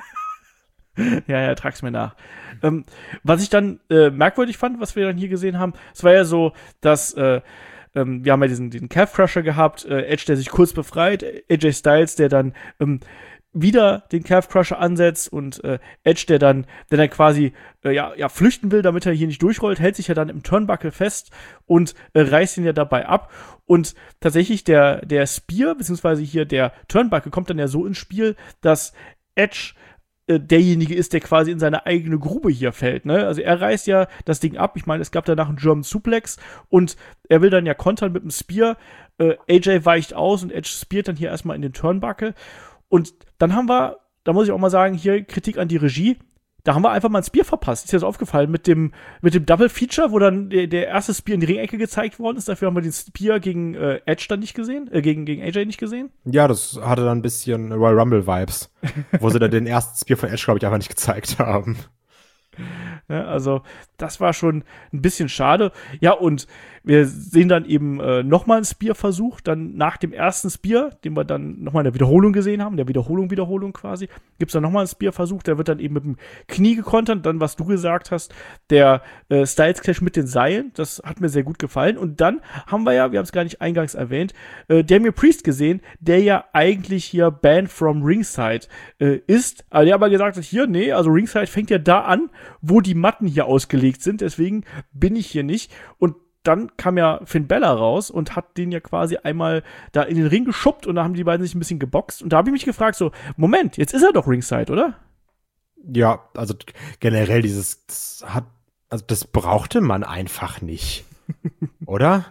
ja, ja, trag's mir nach. Ähm, was ich dann äh, merkwürdig fand, was wir dann hier gesehen haben, es war ja so, dass äh, ähm, wir haben ja diesen, diesen Calf Crusher gehabt, äh, Edge, der sich kurz befreit, A J Styles, der dann ähm, wieder den Calf Crusher ansetzt und äh, Edge, der dann, der dann quasi äh, ja, ja flüchten will, damit er hier nicht durchrollt, hält sich ja dann im Turnbuckle fest und äh, reißt ihn ja dabei ab. Und tatsächlich der, der Spear, beziehungsweise hier der Turnbuckle kommt dann ja so ins Spiel, dass Edge äh, derjenige ist, der quasi in seine eigene Grube hier fällt, ne? Also er reißt ja das Ding ab. Ich meine, es gab danach einen German Suplex und er will dann ja kontern mit dem Spear. Äh, A J weicht aus und Edge speart dann hier erstmal in den Turnbuckle. Und dann haben wir, da muss ich auch mal sagen, hier Kritik an die Regie, da haben wir einfach mal ein Spear verpasst. Ist dir das aufgefallen mit dem, mit dem Double Feature, wo dann der, der erste Spear in die Ringecke gezeigt worden ist. Dafür haben wir den Spear gegen äh, Edge dann nicht gesehen, äh, gegen, gegen A J nicht gesehen. Ja, das hatte dann ein bisschen Royal Rumble Vibes, wo sie dann den ersten Spear von Edge, glaube ich, einfach nicht gezeigt haben. Ja, also das war schon ein bisschen schade. Ja, und wir sehen dann eben äh, nochmal einen Spear-Versuch, dann nach dem ersten Spear, den wir dann nochmal in der Wiederholung gesehen haben, der Wiederholung, Wiederholung quasi, gibt es dann nochmal einen Spear-Versuch, der wird dann eben mit dem Knie gekontert, dann, was du gesagt hast, der äh, Styles-Clash mit den Seilen, das hat mir sehr gut gefallen. Und dann haben wir ja, wir haben es gar nicht eingangs erwähnt, äh, Damian Priest gesehen, der ja eigentlich hier banned from Ringside äh, ist, aber der aber gesagt hat, hier, nee, also Ringside fängt ja da an, wo die Matten hier ausgelegt sind, deswegen bin ich hier nicht. Und dann kam ja Finn Balor raus und hat den ja quasi einmal da in den Ring geschubbt und da haben die beiden sich ein bisschen geboxt. Und da habe ich mich gefragt, so, Moment, jetzt ist er doch Ringside, oder? Ja, also generell dieses, das hat, also das brauchte man einfach nicht, oder?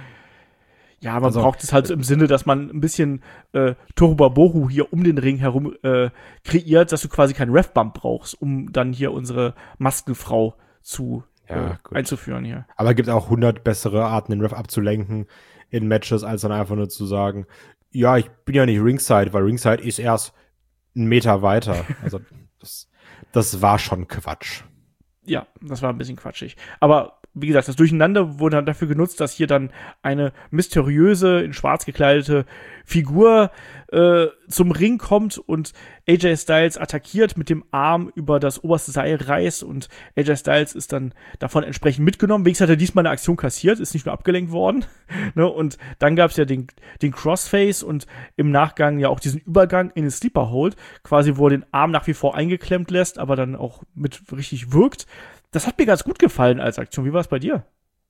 Ja, man also, braucht es halt so im Sinne, dass man ein bisschen äh, Tohuwabohu hier um den Ring herum äh, kreiert, dass du quasi keinen Ref-Bump brauchst, um dann hier unsere Maskenfrau zu ja, äh, einzuführen hier. Aber es gibt auch hundert bessere Arten, den Ref abzulenken in Matches, als dann einfach nur zu sagen, ja, ich bin ja nicht Ringside, weil Ringside ist erst einen Meter weiter. Also das, das war schon Quatsch. Ja, das war ein bisschen quatschig. Aber wie gesagt, das Durcheinander wurde dann dafür genutzt, dass hier dann eine mysteriöse, in schwarz gekleidete Figur äh, zum Ring kommt und A J Styles attackiert, mit dem Arm über das oberste Seil reißt und A J Styles ist dann davon entsprechend mitgenommen. Wenigstens hat er diesmal eine Aktion kassiert, ist nicht nur abgelenkt worden. ne? Und dann gab es ja den, den Crossface und im Nachgang ja auch diesen Übergang in den Sleeper Hold, quasi wo er den Arm nach wie vor eingeklemmt lässt, aber dann auch mit richtig wirkt. Das hat mir ganz gut gefallen als Aktion. Wie war es bei dir?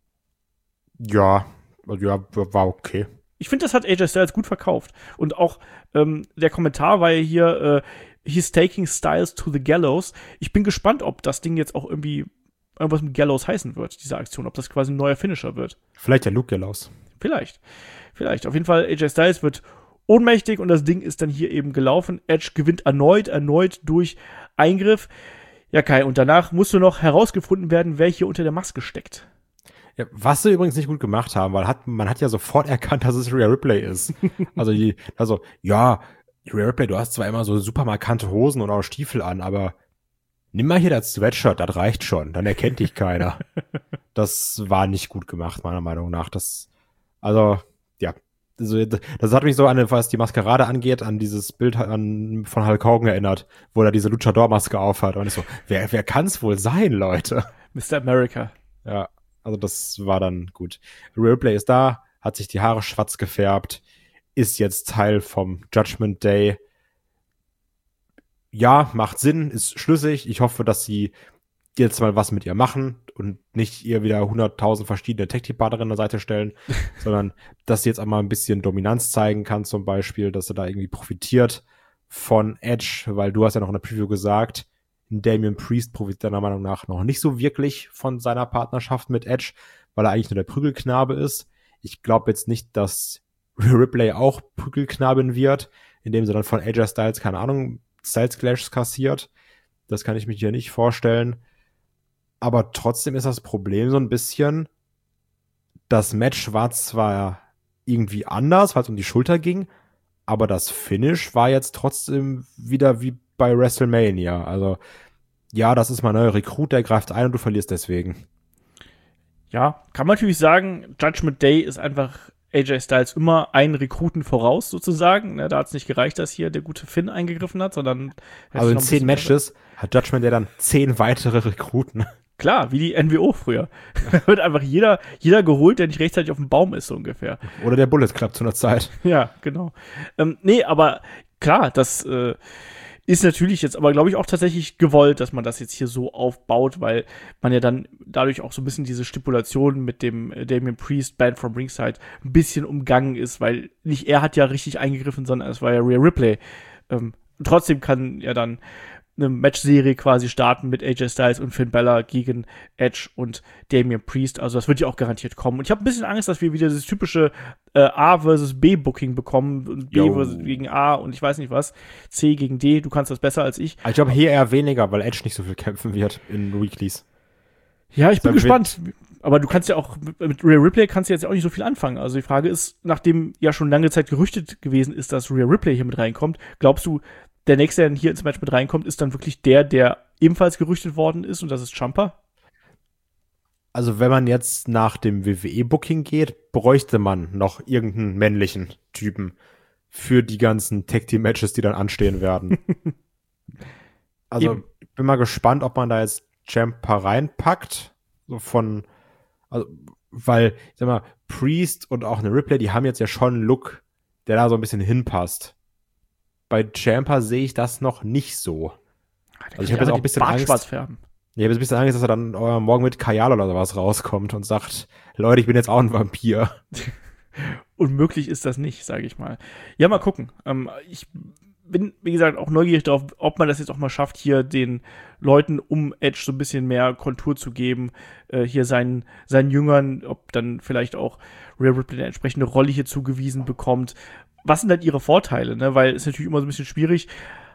Ja, ja, war okay. Ich finde, das hat A J Styles gut verkauft. Und auch ähm, der Kommentar war ja hier, äh, he's taking Styles to the gallows. Ich bin gespannt, ob das Ding jetzt auch irgendwie irgendwas mit Gallows heißen wird, diese Aktion. Ob das quasi ein neuer Finisher wird. Vielleicht der Luke Gallows. Vielleicht. Vielleicht. Auf jeden Fall, A J Styles wird ohnmächtig und das Ding ist dann hier eben gelaufen. Edge gewinnt erneut, erneut durch Eingriff. Ja, Kai, und danach musste noch herausgefunden werden, wer hier unter der Maske steckt. Ja, was sie übrigens nicht gut gemacht haben, weil hat, man hat ja sofort erkannt, dass es Rhea Ripley ist. also, die, also, ja, Rhea Ripley, du hast zwar immer so super markante Hosen und auch Stiefel an, aber nimm mal hier das Sweatshirt, das reicht schon, dann erkennt dich keiner. Das war nicht gut gemacht, meiner Meinung nach. Das, also, ja, also, das hat mich so an, was die Maskerade angeht, an dieses Bild an, von Hulk Hogan erinnert, wo er diese Luchador-Maske aufhat. Und ich so, wer, wer kann's wohl sein, Leute? Mister America. Ja, also das war dann gut. Ripley ist da, hat sich die Haare schwarz gefärbt. ist jetzt Teil vom Judgment Day. Ja, macht Sinn, ist schlüssig. Ich hoffe, dass sie jetzt mal was mit ihr machen und nicht ihr wieder hunderttausend verschiedene Tag-Team-Partnerinnen an der Seite stellen, sondern dass sie jetzt einmal ein bisschen Dominanz zeigen kann zum Beispiel, dass sie da irgendwie profitiert von Edge, weil du hast ja noch in der Preview gesagt, Damian Priest profitiert deiner Meinung nach noch nicht so wirklich von seiner Partnerschaft mit Edge, weil er eigentlich nur der Prügelknabe ist. Ich glaube jetzt nicht, dass Rhea Ripley auch Prügelknabin wird, indem sie dann von A J Styles, keine Ahnung, Styles Clashs kassiert. Das kann ich mir hier nicht vorstellen. Aber trotzdem ist das Problem so ein bisschen, das Match war zwar irgendwie anders, weil es um die Schulter ging, aber das Finish war jetzt trotzdem wieder wie bei WrestleMania. Also, ja, das ist mein neuer Rekrut, der greift ein und du verlierst deswegen. Ja, kann man natürlich sagen, Judgment Day ist einfach A J Styles immer einen Rekruten voraus, sozusagen. Ne, da hat es nicht gereicht, dass hier der gute Finn eingegriffen hat, sondern also in zehn Matches hat Judgment Day dann zehn weitere Rekruten. Klar, wie die N W O früher. Da wird einfach jeder, jeder geholt, der nicht rechtzeitig auf dem Baum ist, so ungefähr. Oder der Bullet Club zu einer Zeit. Ja, genau. Ähm, nee, aber klar, das äh, ist natürlich jetzt aber, glaube ich, auch tatsächlich gewollt, dass man das jetzt hier so aufbaut, weil man ja dann dadurch auch so ein bisschen diese Stipulation mit dem äh, Damian Priest Banned from Ringside ein bisschen umgangen ist, weil nicht er hat ja richtig eingegriffen, sondern es war ja Rhea Ripley. Ähm, trotzdem kann er dann eine Matchserie quasi starten mit A J Styles und Finn Balor gegen Edge und Damian Priest. Also das wird ja auch garantiert kommen. Und ich habe ein bisschen Angst, dass wir wieder dieses typische äh, A versus B Booking bekommen und B versus gegen A und ich weiß nicht was. C gegen D. Du kannst das besser als ich. Ich glaube hier eher weniger, weil Edge nicht so viel kämpfen wird in Weeklies. Ja, ich bin Dann gespannt. Aber du kannst ja auch, mit Rhea Ripley kannst du jetzt ja auch nicht so viel anfangen. Also die Frage ist, nachdem ja schon lange Zeit gerüchtet gewesen ist, dass Rhea Ripley hier mit reinkommt, glaubst du, der nächste, der hier ins Match mit reinkommt, ist dann wirklich der, der ebenfalls gerüchtet worden ist und das ist Ciampa? Also wenn man jetzt nach dem W W E-Booking geht, bräuchte man noch irgendeinen männlichen Typen für die ganzen Tag-Team-Matches, die dann anstehen werden. Also Eben. Ich bin mal gespannt, ob man da jetzt Ciampa reinpackt. So von, also, weil, ich sag mal, Priest und auch eine Ripley, die haben jetzt ja schon einen Look, der da so ein bisschen hinpasst. Bei Ciampa sehe ich das noch nicht so. Also ich habe jetzt auch ein bisschen Angst. Ich habe jetzt ein bisschen Angst, dass er dann äh, morgen mit Kajal oder sowas rauskommt und sagt, Leute, ich bin jetzt auch ein Vampir. Unmöglich ist das nicht, sage ich mal. Ja, mal gucken. Ähm, ich bin, wie gesagt, auch neugierig darauf, ob man das jetzt auch mal schafft, hier den Leuten um Edge so ein bisschen mehr Kontur zu geben, äh, hier seinen, seinen Jüngern, ob dann vielleicht auch Rhea Ripley eine entsprechende Rolle hier zugewiesen bekommt. Was sind halt ihre Vorteile, ne? Weil es natürlich immer so ein bisschen schwierig,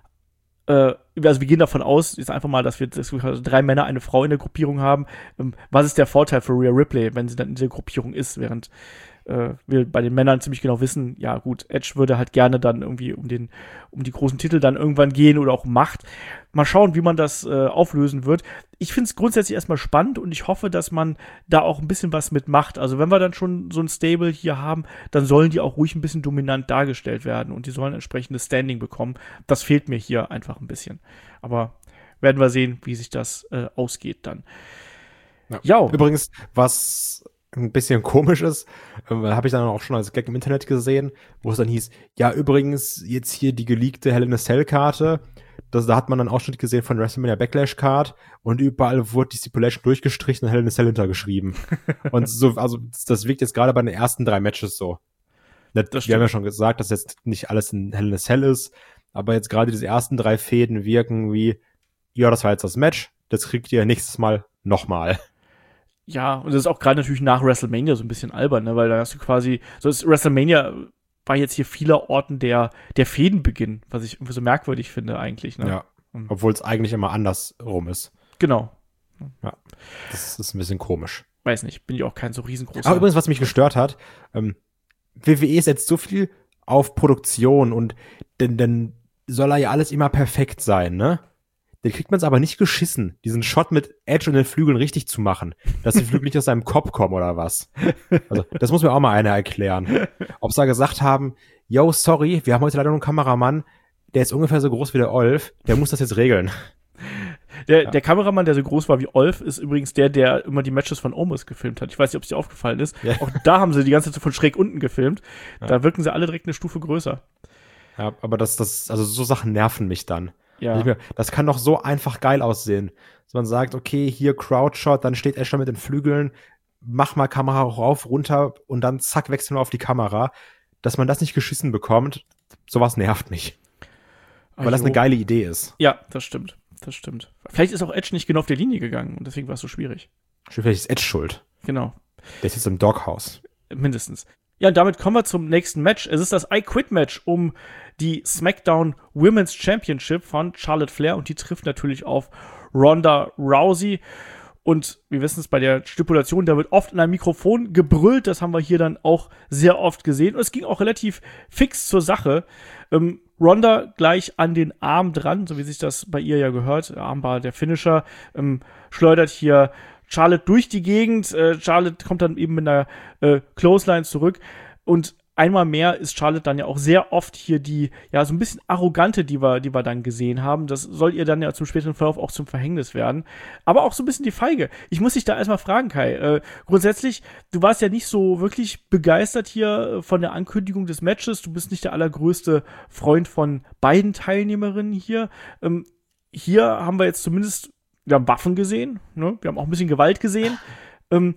äh, also wir gehen davon aus, jetzt einfach mal, dass wir, dass wir drei Männer, eine Frau in der Gruppierung haben. Ähm, was ist der Vorteil für Rhea Ripley, wenn sie dann in dieser Gruppierung ist, während äh, wir bei den Männern ziemlich genau wissen, ja gut, Edge würde halt gerne dann irgendwie um den, um die großen Titel dann irgendwann gehen oder auch Macht. Mal schauen, wie man das äh, auflösen wird. Ich finde es grundsätzlich erstmal spannend und ich hoffe, dass man da auch ein bisschen was mitmacht. Also wenn wir dann schon so ein Stable hier haben, dann sollen die auch ruhig ein bisschen dominant dargestellt werden und die sollen entsprechendes Standing bekommen. Das fehlt mir hier einfach ein bisschen. Aber werden wir sehen, wie sich das äh, ausgeht dann. Ja. Ja. Übrigens, was ein bisschen komisch ist, äh, habe ich dann auch schon als Gag im Internet gesehen, wo es dann hieß, ja übrigens jetzt hier die geleakte Hell in a Cell Karte, das, da hat man dann Ausschnitt gesehen von WrestleMania Backlash Card und überall wurde die Stipulation durchgestrichen und Hell in a Cell hintergeschrieben. Und so, also das wirkt jetzt gerade bei den ersten drei Matches so. Das Wir haben ja schon gesagt, dass jetzt nicht alles in Hell in a Cell ist, aber jetzt gerade diese ersten drei Fäden wirken wie, ja, das war jetzt das Match, das kriegt ihr nächstes Mal nochmal. Ja, und das ist auch gerade natürlich nach WrestleMania so ein bisschen albern, ne, weil da hast du quasi, so ist WrestleMania war jetzt hier vieler Orten der, der Fädenbeginn, was ich irgendwie so merkwürdig finde eigentlich, ne. Ja, obwohl es eigentlich immer andersrum ist. Genau. Ja, das ist ein bisschen komisch. Weiß nicht, bin ich auch kein so riesengroßer. Aber übrigens, was mich gestört hat, ähm, W W E setzt so viel auf Produktion und denn, denn soll er ja alles immer perfekt sein, ne? Den kriegt man es aber nicht geschissen, diesen Shot mit Edge und den Flügeln richtig zu machen, dass die Flügel nicht aus seinem Kopf kommen oder was. Also, das muss mir auch mal einer erklären. Ob sie da gesagt haben, yo, sorry, wir haben heute leider nur einen Kameramann, der ist ungefähr so groß wie der Olf, der muss das jetzt regeln. Der, Ja. der Kameramann, der so groß war wie Olf, ist übrigens der, der immer die Matches von Omos gefilmt hat. Ich weiß nicht, ob es dir aufgefallen ist. Ja. Auch da haben sie die ganze Zeit von schräg unten gefilmt. Ja. Da wirken sie alle direkt eine Stufe größer. Ja, aber das, das, also so Sachen nerven mich dann. Ja. Ich mir, das kann doch so einfach geil aussehen. Dass man sagt, okay, hier Crowdshot, dann steht Ash da mit den Flügeln, mach mal Kamera rauf, runter und dann zack, wechseln wir auf die Kamera. Dass man das nicht geschissen bekommt, sowas nervt mich. Weil das eine geile Idee ist. Ja, das stimmt. Das stimmt. Vielleicht ist auch Edge nicht genau auf der Linie gegangen und deswegen war es so schwierig. Vielleicht ist Edge schuld. Genau. Der ist jetzt im Doghouse. Mindestens. Ja, und damit kommen wir zum nächsten Match. Es ist das I Quit Match um die SmackDown Women's Championship von Charlotte Flair und die trifft natürlich auf Ronda Rousey. Und wir wissen es bei der Stipulation, da wird oft in einem Mikrofon gebrüllt. Das haben wir hier dann auch sehr oft gesehen. Und es ging auch relativ fix zur Sache. Ähm, Ronda gleich an den Arm dran, so wie sich das bei ihr ja gehört. Armbar, der Finisher, ähm, schleudert hier Charlotte durch die Gegend. Äh, Charlotte kommt dann eben mit einer äh, Clothesline zurück. Und einmal mehr ist Charlotte dann ja auch sehr oft hier die, ja, so ein bisschen arrogante, die wir, die wir dann gesehen haben. Das soll ihr dann ja zum späteren Verlauf auch zum Verhängnis werden. Aber auch so ein bisschen die Feige. Ich muss dich da erstmal fragen, Kai. Äh, grundsätzlich, du warst ja nicht so wirklich begeistert hier von der Ankündigung des Matches. Du bist nicht der allergrößte Freund von beiden Teilnehmerinnen hier. Ähm, hier haben wir jetzt zumindest, wir haben Waffen gesehen, ne? Wir haben auch ein bisschen Gewalt gesehen. Ähm,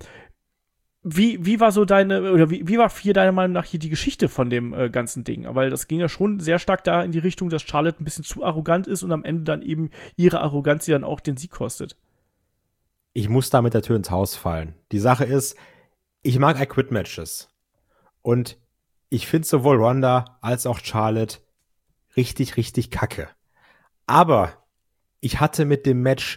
Wie, wie war so deine, oder wie, wie war hier deiner Meinung nach hier die Geschichte von dem äh, ganzen Ding? Weil das ging ja schon sehr stark da in die Richtung, dass Charlotte ein bisschen zu arrogant ist und am Ende dann eben ihre Arroganz, die dann auch den Sieg kostet. Ich muss da mit der Tür ins Haus fallen. Die Sache ist, ich mag I-Quit-Matches. Und ich finde sowohl Ronda als auch Charlotte richtig, richtig kacke. Aber ich hatte mit dem Match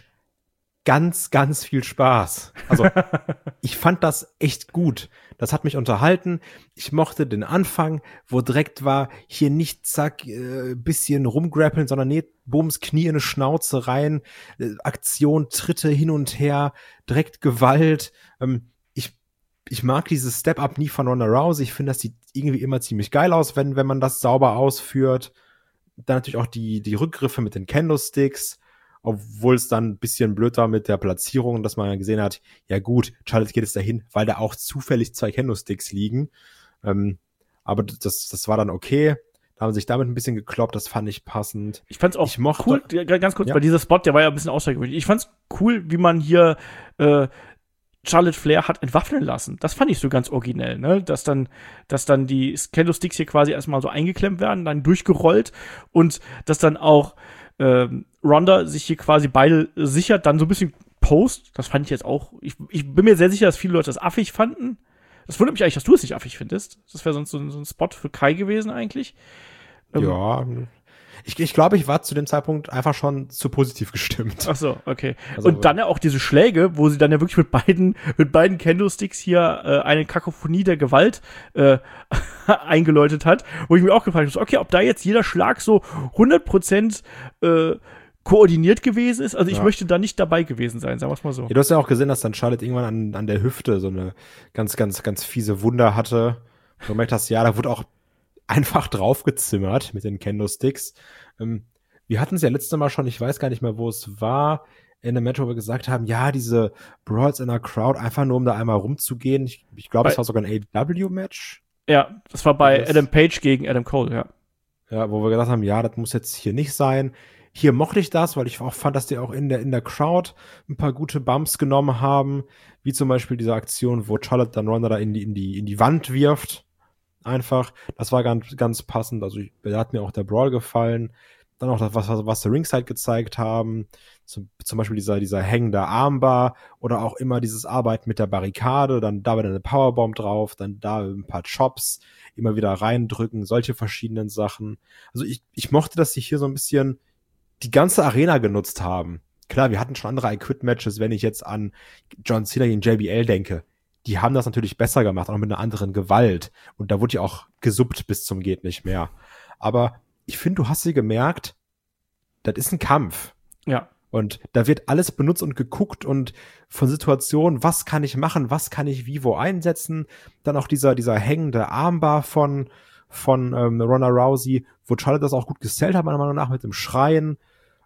ganz, ganz viel Spaß. Also, ich fand das echt gut. Das hat mich unterhalten. Ich mochte den Anfang, wo direkt war, hier nicht zack, äh, bisschen rumgrappeln, sondern nee, bums, Knie in eine Schnauze rein, äh, Aktion, Tritte hin und her, direkt Gewalt. Ähm, ich, ich mag dieses Step-Up nie von Ronda Rousey. Ich finde, das sieht irgendwie immer ziemlich geil aus, wenn, wenn man das sauber ausführt. Dann natürlich auch die, die Rückgriffe mit den Kendo-Sticks. Obwohl es dann ein bisschen blöd war mit der Platzierung, dass man gesehen hat, ja gut, Charlotte geht es dahin, weil da auch zufällig zwei Kendo-Sticks liegen. Ähm, aber das, das war dann okay. Da haben sie sich damit ein bisschen gekloppt, das fand ich passend. Ich fand's auch ich mochte, cool, ganz kurz, ja. weil dieser Spot, der war ja ein bisschen außergewöhnlich. Ich fand's cool, wie man hier äh, Charlotte Flair hat entwaffnen lassen. Das fand ich so ganz originell, ne? Dass dann, dass dann die Kendo-Sticks hier quasi erstmal so eingeklemmt werden, dann durchgerollt und dass dann auch ähm, Ronda sich hier quasi beide sichert, dann so ein bisschen post. Das fand ich jetzt auch, ich, ich bin mir sehr sicher, dass viele Leute das affig fanden. Das wundert mich eigentlich, dass du es nicht affig findest. Das wäre sonst so, so ein Spot für Kai gewesen eigentlich. Ähm, ja, ich, ich glaube, ich war zu dem Zeitpunkt einfach schon zu positiv gestimmt. Ach so, okay. Also, und dann ja auch diese Schläge, wo sie dann ja wirklich mit beiden, mit beiden Kendo-Sticks hier äh, eine Kakophonie der Gewalt äh, eingeläutet hat, wo ich mir auch gefragt habe, okay, ob da jetzt jeder Schlag so hundert Prozent äh, koordiniert gewesen ist. Also ich ja. möchte da nicht dabei gewesen sein, sagen wir es mal so. Ja, du hast ja auch gesehen, dass dann Charlotte irgendwann an, an der Hüfte so eine ganz, ganz, ganz fiese Wunde hatte. Du gemerkt hast, ja, da wurde auch einfach draufgezimmert mit den Kendo-Sticks. Ähm, wir hatten es ja letztes Mal schon, ich weiß gar nicht mehr, wo es war, in einem Match, wo wir gesagt haben, ja, diese Brawls in der Crowd, einfach nur um da einmal rumzugehen. Ich, ich glaube, es war sogar ein A E W-Match. Ja, das war bei das, Adam Page gegen Adam Cole, ja. Ja, wo wir gesagt haben, ja, das muss jetzt hier nicht sein. Hier mochte ich das, weil ich auch fand, dass die auch in der, in der Crowd ein paar gute Bumps genommen haben, wie zum Beispiel diese Aktion, wo Charlotte dann Ronda da in die, in die, in die Wand wirft. Einfach. Das war ganz, ganz passend. Also, ich, da hat mir auch der Brawl gefallen. Dann auch das, was, was sie Ringside gezeigt haben. Zum, zum Beispiel dieser, dieser hängende Armbar oder auch immer dieses Arbeiten mit der Barrikade, dann da wieder eine Powerbomb drauf, dann da ein paar Chops, immer wieder reindrücken, solche verschiedenen Sachen. Also, ich, ich mochte, dass sie hier so ein bisschen die ganze Arena genutzt haben. Klar, wir hatten schon andere I-Quit-Matches, wenn ich jetzt an John Cena gegen J B L denke. Die haben das natürlich besser gemacht, auch mit einer anderen Gewalt. Und da wurde ja auch gesuppt bis zum geht nicht mehr. Aber ich finde, du hast sie gemerkt, das ist ein Kampf. Ja. Und da wird alles benutzt und geguckt und von Situationen, was kann ich machen, was kann ich wie wo einsetzen. Dann auch dieser, dieser hängende Armbar von, von ähm, Ronda Rousey, wo Charlotte das auch gut gesellt hat, meiner Meinung nach, mit dem Schreien. Ähm,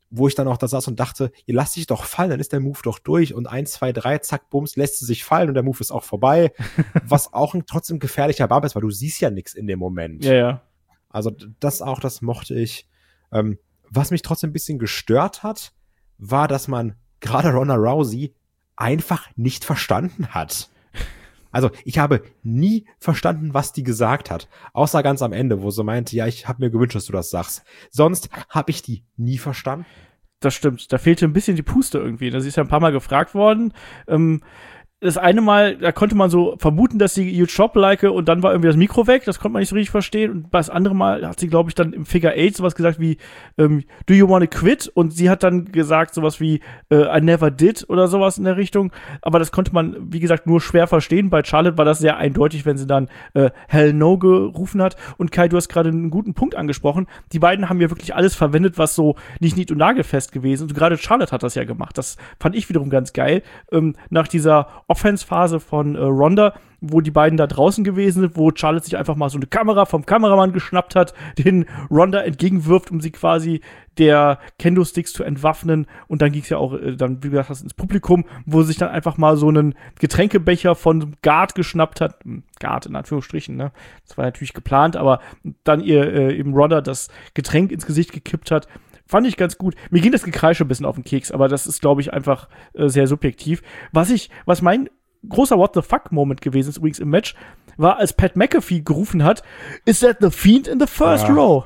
wo ich dann auch da saß und dachte, ihr lasst dich doch fallen, dann ist der Move doch durch und eins, zwei, drei, zack, bums, lässt sie sich fallen und der Move ist auch vorbei, was auch ein trotzdem gefährlicher Bump ist, weil du siehst ja nichts in dem Moment. Ja, ja. Also das auch, das mochte ich. Ähm, was mich trotzdem ein bisschen gestört hat, war, dass man gerade Ronda Rousey einfach nicht verstanden hat. Also ich habe nie verstanden, was die gesagt hat. Außer ganz am Ende, wo sie meinte, ja, ich habe mir gewünscht, dass du das sagst. Sonst habe ich die nie verstanden. Das stimmt. Da fehlte ein bisschen die Puste irgendwie. Das ist ja ein paar Mal gefragt worden. Ähm, das eine Mal, da konnte man so vermuten, dass sie You Chop like und dann war irgendwie das Mikro weg. Das konnte man nicht so richtig verstehen. Und das andere Mal hat sie, glaube ich, dann im Figure Eight sowas gesagt wie ähm, Do you wanna quit? Und sie hat dann gesagt sowas wie äh, I never did oder sowas in der Richtung. Aber das konnte man, wie gesagt, nur schwer verstehen. Bei Charlotte war das sehr eindeutig, wenn sie dann äh, Hell No gerufen hat. Und Kai, du hast gerade einen guten Punkt angesprochen. Die beiden haben ja wirklich alles verwendet, was so nicht nied- und nagelfest gewesen ist. Und gerade Charlotte hat das ja gemacht. Das fand ich wiederum ganz geil. Ähm, nach dieser Offense-Phase von äh, Ronda, wo die beiden da draußen gewesen sind, wo Charlotte sich einfach mal so eine Kamera vom Kameramann geschnappt hat, den Ronda entgegenwirft, um sie quasi der Kendo-Sticks zu entwaffnen. Und dann ging es ja auch äh, dann, wie gesagt, ins Publikum, wo sich dann einfach mal so einen Getränkebecher von Guard geschnappt hat. Guard in Anführungsstrichen, ne? Das war natürlich geplant, aber dann ihr äh, eben Ronda das Getränk ins Gesicht gekippt hat. Fand ich ganz gut. Mir ging das Gekreische ein bisschen auf den Keks, aber das ist, glaube ich, einfach äh, sehr subjektiv. Was ich, was mein großer What the fuck-Moment gewesen ist übrigens im Match, war, als Pat McAfee gerufen hat, Is that the Fiend in the first ja. row?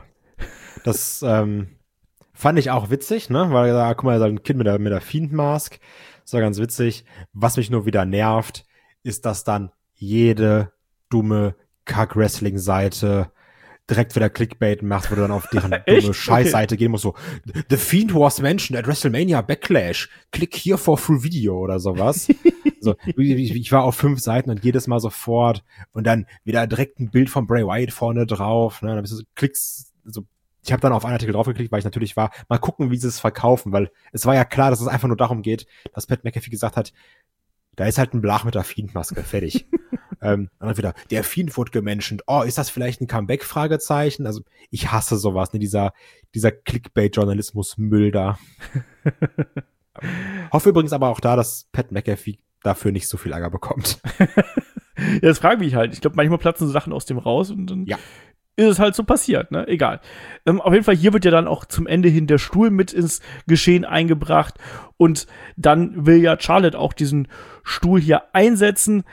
Das ähm, fand ich auch witzig, ne? Weil da, guck mal, da ist ein Kind mit der, mit der Fiend-Mask. Das war ganz witzig. Was mich nur wieder nervt, ist, dass dann jede dumme Kack-Wrestling-Seite direkt wieder Clickbait macht, wo du dann auf deren dumme Scheißseite okay. gehen musst, so The Fiend was mentioned at WrestleMania Backlash. Click here for full video oder sowas. So, ich, ich war auf fünf Seiten und jedes Mal sofort und dann wieder direkt ein Bild von Bray Wyatt vorne drauf. Ne? Dann bist du so, klickst, so, ich habe dann auf einen Artikel draufgeklickt, weil ich natürlich war, mal gucken, wie sie es verkaufen, weil es war ja klar, dass es einfach nur darum geht, dass Pat McAfee gesagt hat, da ist halt ein Blach mit der Fiend-Maske, fertig. ähm, und dann wieder, der Fiend wurde gementioned. Oh, ist das vielleicht ein Comeback? Fragezeichen. Also ich hasse sowas, ne? Dieser, dieser Clickbait-Journalismus-Müll da. Hoffe übrigens aber auch da, dass Pat McAfee dafür nicht so viel Ärger bekommt. Ja, das frage mich halt. Ich glaube, manchmal platzen so Sachen aus dem raus und dann ja. ist es halt so passiert, ne? Egal. Ähm, auf jeden Fall, hier wird ja dann auch zum Ende hin der Stuhl mit ins Geschehen eingebracht und dann will ja Charlotte auch diesen Stuhl hier einsetzen.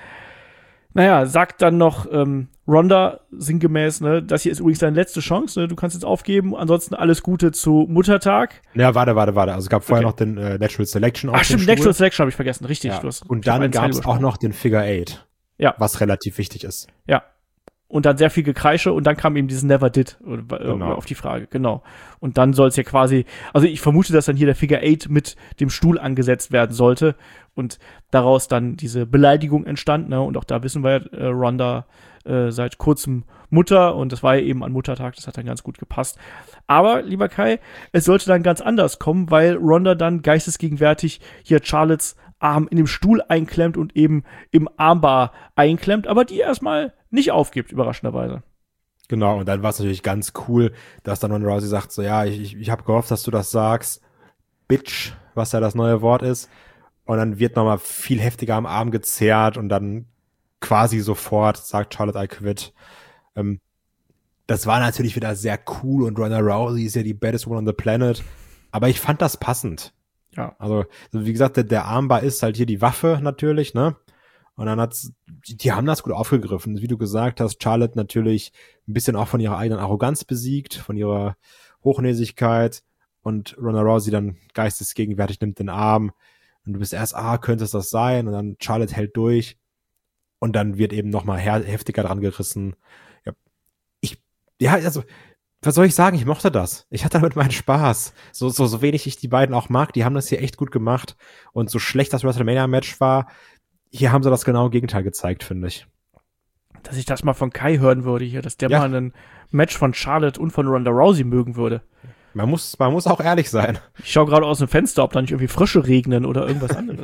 Naja, sagt dann noch ähm, Ronda sinngemäß, ne, das hier ist übrigens deine letzte Chance, ne, du kannst jetzt aufgeben, ansonsten alles Gute zu Muttertag. Ja, warte, warte, warte, also es gab vorher okay. noch den äh, Natural Selection. Ach stimmt, Natural Selection habe ich vergessen, richtig. Ja. Du hast, und dann gab es auch noch den Figure Eight, ja. was relativ wichtig ist. Ja. Und dann sehr viel Gekreische und dann kam eben dieses Never Did oder, äh, genau. auf die Frage, genau. Und dann soll es ja quasi, also ich vermute, dass dann hier der Figure Eight mit dem Stuhl angesetzt werden sollte und daraus dann diese Beleidigung entstand, ne? Und auch da wissen wir ja, äh, Ronda äh, seit kurzem Mutter und das war ja eben an Muttertag, das hat dann ganz gut gepasst. Aber, lieber Kai, es sollte dann ganz anders kommen, weil Ronda dann geistesgegenwärtig hier Charlottes Arm in dem Stuhl einklemmt und eben im Armbar einklemmt, aber die erstmal nicht aufgibt, überraschenderweise. Genau, und dann war es natürlich ganz cool, dass dann Ronda Rousey sagt, so ja, ich, ich habe gehofft, dass du das sagst, Bitch, was ja das neue Wort ist, und dann wird nochmal viel heftiger am Arm gezerrt und dann quasi sofort sagt Charlotte, I quit. Ähm, das war natürlich wieder sehr cool und Ronda Rousey ist ja die baddest woman on the planet, aber ich fand das passend. Ja. Also, wie gesagt, der, der Armbar ist halt hier die Waffe natürlich, ne? Und dann hat's, die, die haben das gut aufgegriffen. Wie du gesagt hast, Charlotte natürlich ein bisschen auch von ihrer eigenen Arroganz besiegt, von ihrer Hochnäsigkeit und Ronda Rousey dann geistesgegenwärtig nimmt den Arm und du bist erst, ah, könnte es das sein? Und dann Charlotte hält durch und dann wird eben nochmal her- heftiger dran gerissen. Ja, ich, ja, also, was soll ich sagen? Ich mochte das. Ich hatte damit meinen Spaß. So, so, so wenig ich die beiden auch mag, die haben das hier echt gut gemacht. Und so schlecht das WrestleMania-Match war, hier haben sie das genaue Gegenteil gezeigt, finde ich. Dass ich das mal von Kai hören würde hier, dass der ja. mal ein Match von Charlotte und von Ronda Rousey mögen würde. Man muss, man muss auch ehrlich sein. Ich schaue gerade aus dem Fenster, ob da nicht irgendwie Frösche regnen oder irgendwas anderes.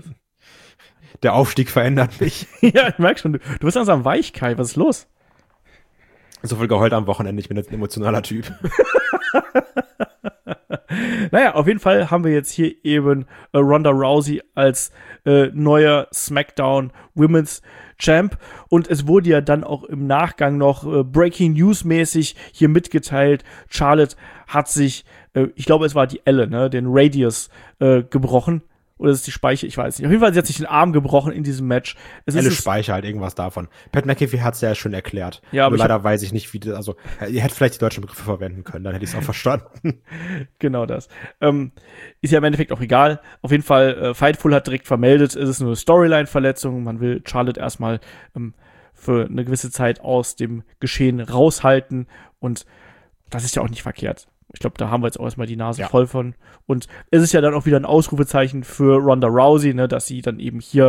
Der Aufstieg verändert mich. Ja, ich merke schon, du, du bist langsam weich, Kai. Was ist los? So viel geheult am Wochenende, ich bin jetzt ein emotionaler Typ. Naja, auf jeden Fall haben wir jetzt hier eben äh, Ronda Rousey als äh, neuer SmackDown Women's Champ. Und es wurde ja dann auch im Nachgang noch äh, Breaking News mäßig hier mitgeteilt. Charlotte hat sich, äh, ich glaube, es war die Elle, ne, den Radius äh, gebrochen. Oder ist es die Speiche? Ich weiß nicht. Auf jeden Fall, sie hat sich den Arm gebrochen in diesem Match. Es Elle ist Speiche, halt irgendwas davon. Pat McAfee hat es ja schon erklärt. Ja, aber Nur ich leider hab, weiß ich nicht, wie das, also, ihr hättet vielleicht die deutschen Begriffe verwenden können, dann hätte ich es auch verstanden. Genau das. Ähm, ist ja im Endeffekt auch egal. Auf jeden Fall, äh, Fightful hat direkt vermeldet, es ist nur eine Storyline-Verletzung. Man will Charlotte erstmal ähm, für eine gewisse Zeit aus dem Geschehen raushalten. Und das ist ja auch nicht verkehrt. Ich glaube, da haben wir jetzt auch erstmal die Nase ja. voll von. Und es ist ja dann auch wieder ein Ausrufezeichen für Ronda Rousey, ne, dass sie dann eben hier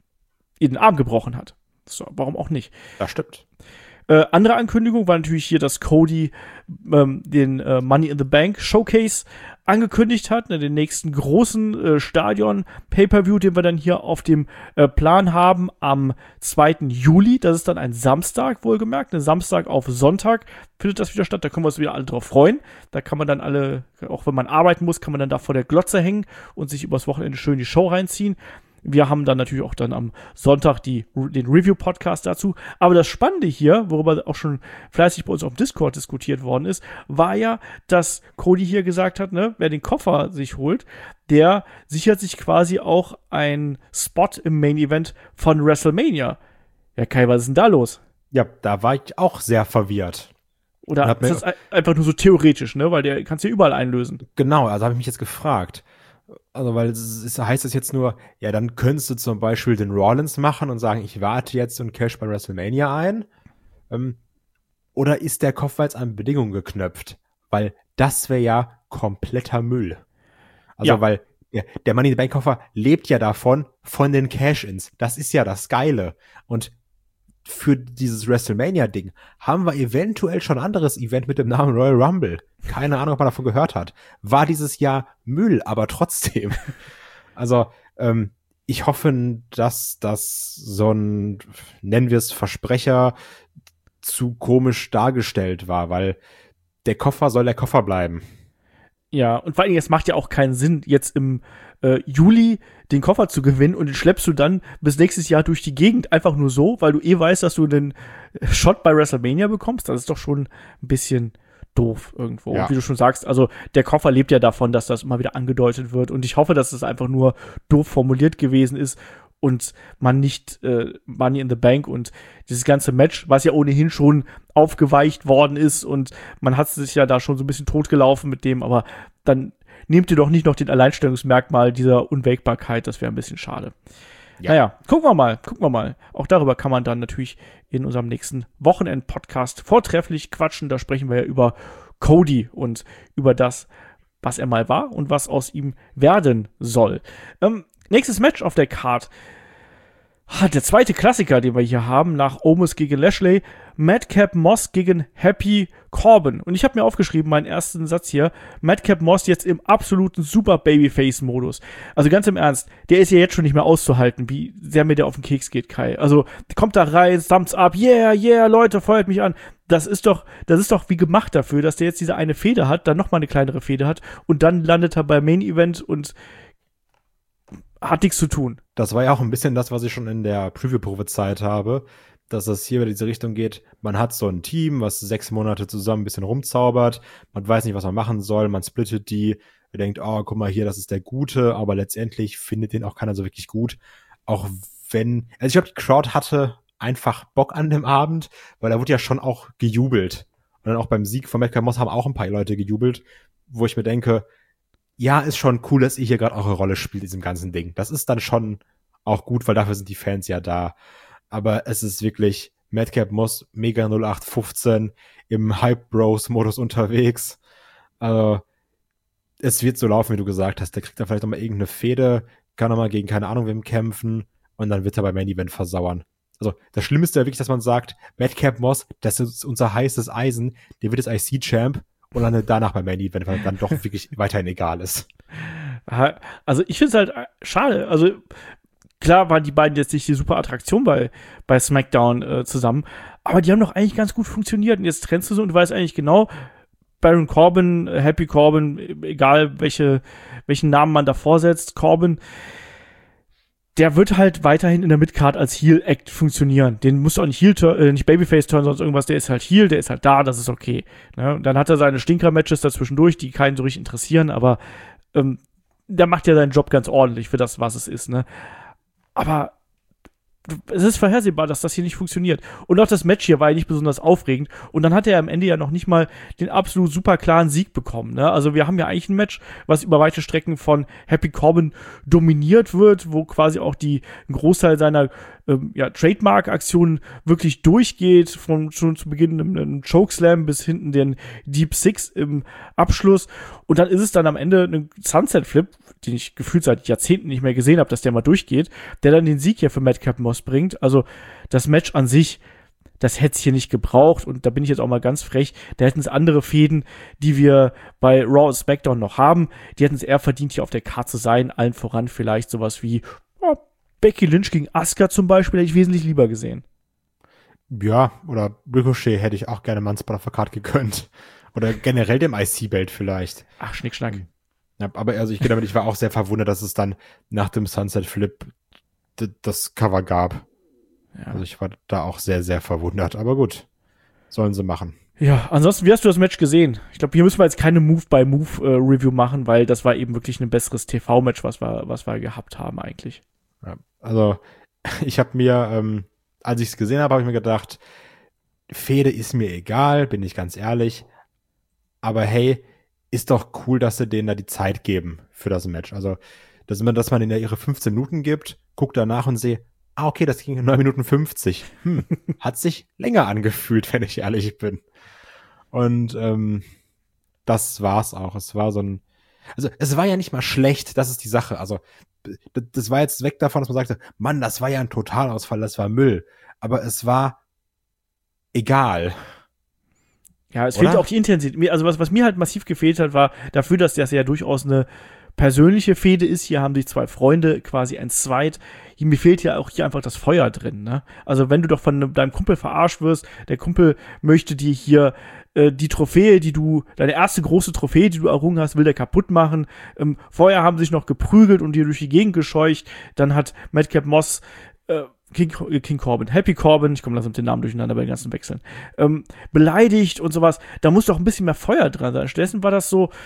ihren Arm gebrochen hat. So, warum auch nicht? Das stimmt. Äh, andere Ankündigung war natürlich hier, dass Cody ähm, den äh, Money in the Bank Showcase angekündigt hat, ne, den nächsten großen äh, Stadion-Pay-Per-View, den wir dann hier auf dem äh, Plan haben am zweiten Juli. Das ist dann ein Samstag, wohlgemerkt. Ne, Samstag auf Sonntag findet das wieder statt. Da können wir uns wieder alle drauf freuen. Da kann man dann alle, auch wenn man arbeiten muss, kann man dann da vor der Glotze hängen und sich übers Wochenende schön die Show reinziehen. Wir haben dann natürlich auch dann am Sonntag die, den Review-Podcast dazu. Aber das Spannende hier, worüber auch schon fleißig bei uns auf Discord diskutiert worden ist, war ja, dass Cody hier gesagt hat, ne, wer den Koffer sich holt, der sichert sich quasi auch einen Spot im Main-Event von WrestleMania. Ja, Kai, was ist denn da los? Ja, da war ich auch sehr verwirrt. Oder ist das einfach nur so theoretisch, ne? Weil der kannst du ja überall einlösen. Genau, also habe ich mich jetzt gefragt. Also, weil es ist, heißt es jetzt nur, ja, dann könntest du zum Beispiel den Rollins machen und sagen, ich warte jetzt und cash bei WrestleMania ein. Ähm, oder ist der Koffer jetzt an Bedingungen geknöpft? Weil das wäre ja kompletter Müll. Also, ja. weil der, der Money in the Bank Koffer lebt ja davon, von den Cash-Ins. Das ist ja das Geile. Und für dieses WrestleMania-Ding haben wir eventuell schon ein anderes Event mit dem Namen Royal Rumble. Keine Ahnung, ob man davon gehört hat. War dieses Jahr Müll, aber trotzdem. Also, ähm, ich hoffe, dass das so ein, nennen wir es Versprecher, zu komisch dargestellt war, weil der Koffer soll der Koffer bleiben. Ja, und vor allen Dingen, es macht ja auch keinen Sinn, jetzt im äh, Juli den Koffer zu gewinnen und den schleppst du dann bis nächstes Jahr durch die Gegend einfach nur so, weil du eh weißt, dass du den Shot bei WrestleMania bekommst. Das ist doch schon ein bisschen doof irgendwo. Ja. Und wie du schon sagst, also der Koffer lebt ja davon, dass das immer wieder angedeutet wird und ich hoffe, dass es einfach nur doof formuliert gewesen ist und man nicht äh, Money in the Bank und dieses ganze Match, was ja ohnehin schon aufgeweicht worden ist und man hat sich ja da schon so ein bisschen totgelaufen mit dem, aber dann nehmt ihr doch nicht noch den Alleinstellungsmerkmal dieser Unwägbarkeit, das wäre ein bisschen schade. Ja. Naja, gucken wir mal, gucken wir mal. Auch darüber kann man dann natürlich in unserem nächsten Wochenend-Podcast vortrefflich quatschen. Da sprechen wir ja über Cody und über das, was er mal war und was aus ihm werden soll. Ähm, nächstes Match auf der Card. Der zweite Klassiker, den wir hier haben, nach Omos gegen Lashley, Madcap Moss gegen Happy Corbin. Und ich habe mir aufgeschrieben, meinen ersten Satz hier, Madcap Moss jetzt im absoluten Super Babyface-Modus. Also ganz im Ernst, der ist ja jetzt schon nicht mehr auszuhalten, wie sehr mir der auf den Keks geht, Kai. Also kommt da rein, thumbs up, yeah, yeah, Leute, feuert mich an. Das ist doch, das ist doch wie gemacht dafür, dass der jetzt diese eine Fehde hat, dann nochmal eine kleinere Fehde hat und dann landet er beim Main Event und hat nichts zu tun. Das war ja auch ein bisschen das, was ich schon in der Preview prophezeit habe, dass es hier in diese Richtung geht. Man hat so ein Team, was sechs Monate zusammen ein bisschen rumzaubert. Man weiß nicht, was man machen soll. Man splittet die. Man denkt, oh, guck mal hier, das ist der Gute. Aber letztendlich findet den auch keiner so wirklich gut. Auch wenn, also ich glaube, die Crowd hatte einfach Bock an dem Abend, weil da wurde ja schon auch gejubelt. Und dann auch beim Sieg von Madcap Moss haben auch ein paar Leute gejubelt, wo ich mir denke, ja, ist schon cool, dass ihr hier gerade eure Rolle spielt in diesem ganzen Ding. Das ist dann schon auch gut, weil dafür sind die Fans ja da. Aber es ist wirklich Madcap Moss, mega null acht fünfzehn im Hype-Bros-Modus unterwegs. Also, es wird so laufen, wie du gesagt hast. Der kriegt da vielleicht nochmal irgendeine Fehde, kann nochmal gegen keine Ahnung wem kämpfen und dann wird er beim Main Event versauern. Also, das Schlimmste ist ja wirklich, dass man sagt, Madcap Moss, das ist unser heißes Eisen, der wird jetzt I C-Champ. Und dann danach beim Main Event, weil er dann doch wirklich weiterhin egal ist. Also ich finde es halt schade. Also klar waren die beiden jetzt nicht die super Attraktion bei, bei SmackDown äh, zusammen, aber die haben doch eigentlich ganz gut funktioniert. Und jetzt trennst du so und du weißt eigentlich genau, Baron Corbin, Happy Corbin, egal welche, welchen Namen man davor setzt, Corbin, der wird halt weiterhin in der Midcard als Heel-Act funktionieren. Den musst du auch nicht Heel, äh, nicht Babyface-turn, sonst irgendwas. Der ist halt Heel, der ist halt da, das ist okay. Ne? Und dann hat er seine Stinker-Matches dazwischendurch, die keinen so richtig interessieren, aber ähm, der macht ja seinen Job ganz ordentlich für das, was es ist. Ne? Aber es ist vorhersehbar, dass das hier nicht funktioniert. Und auch das Match hier war ja nicht besonders aufregend. Und dann hat er am Ende ja noch nicht mal den absolut super klaren Sieg bekommen. Ne? Also wir haben ja eigentlich ein Match, was über weite Strecken von Happy Corbin dominiert wird, wo quasi auch die, ein Großteil seiner ähm, ja, Trademark-Aktionen wirklich durchgeht, von schon zu Beginn einem Chokeslam bis hinten den Deep Six im Abschluss. Und dann ist es dann am Ende ein Sunset-Flip, den ich gefühlt seit Jahrzehnten nicht mehr gesehen habe, dass der mal durchgeht, der dann den Sieg hier für Madcap Moss bringt. Also das Match an sich, das hätte es hier nicht gebraucht. Und da bin ich jetzt auch mal ganz frech. Da hätten es andere Fäden, die wir bei Raw und SmackDown noch haben. Die hätten es eher verdient, hier auf der Karte zu sein. Allen voran vielleicht sowas wie oh, Becky Lynch gegen Asuka zum Beispiel, hätte ich wesentlich lieber gesehen. Ja, oder Ricochet hätte ich auch gerne mal einen Spot auf der Karte gegönnt. Oder generell dem I C-Belt vielleicht. Ach, Schnickschnack. Ja, aber also ich gehe damit, ich war auch sehr verwundert, dass es dann nach dem Sunset Flip d- das Cover gab. Ja. Also ich war da auch sehr, sehr verwundert. Aber gut, sollen sie machen. Ja, ansonsten, wie hast du das Match gesehen? Ich glaube, hier müssen wir jetzt keine Move-by-Move-Review äh, machen, weil das war eben wirklich ein besseres T V-Match, was wir, was wir gehabt haben eigentlich. Ja, also ich habe mir, ähm, als ich es gesehen habe, habe ich mir gedacht, Fehde ist mir egal, bin ich ganz ehrlich. Aber hey, ist doch cool, dass sie denen da die Zeit geben für das Match. Also, dass man, dass man ihnen ja ihre fünfzehn Minuten gibt, guckt danach und sehe, ah, okay, das ging in neun Minuten fünfzig. Hm, hat sich länger angefühlt, wenn ich ehrlich bin. Und ähm, das war's auch. Es war so ein, also es war ja nicht mal schlecht, das ist die Sache. Also das war jetzt weg davon, dass man sagte, Mann, das war ja ein Totalausfall, das war Müll. Aber es war egal. Ja, es Oder? fehlt auch die Intensität. Also was, was mir halt massiv gefehlt hat, war dafür, dass das ja durchaus eine persönliche Fehde ist. Hier haben sich zwei Freunde quasi ein Zweit. Mir fehlt ja auch hier einfach das Feuer drin. Ne? Also wenn du doch von deinem Kumpel verarscht wirst, der Kumpel möchte dir hier äh, die Trophäe, die du, deine erste große Trophäe, die du errungen hast, will der kaputt machen. Ähm, vorher haben sie sich noch geprügelt und dir durch die Gegend gescheucht. Dann hat Madcap Moss äh, King, King Corbin, Happy Corbin, ich komme langsam mit den Namen durcheinander bei den ganzen Wechseln, ähm, beleidigt und sowas. Da muss doch ein bisschen mehr Feuer dran sein. Stattdessen war das so,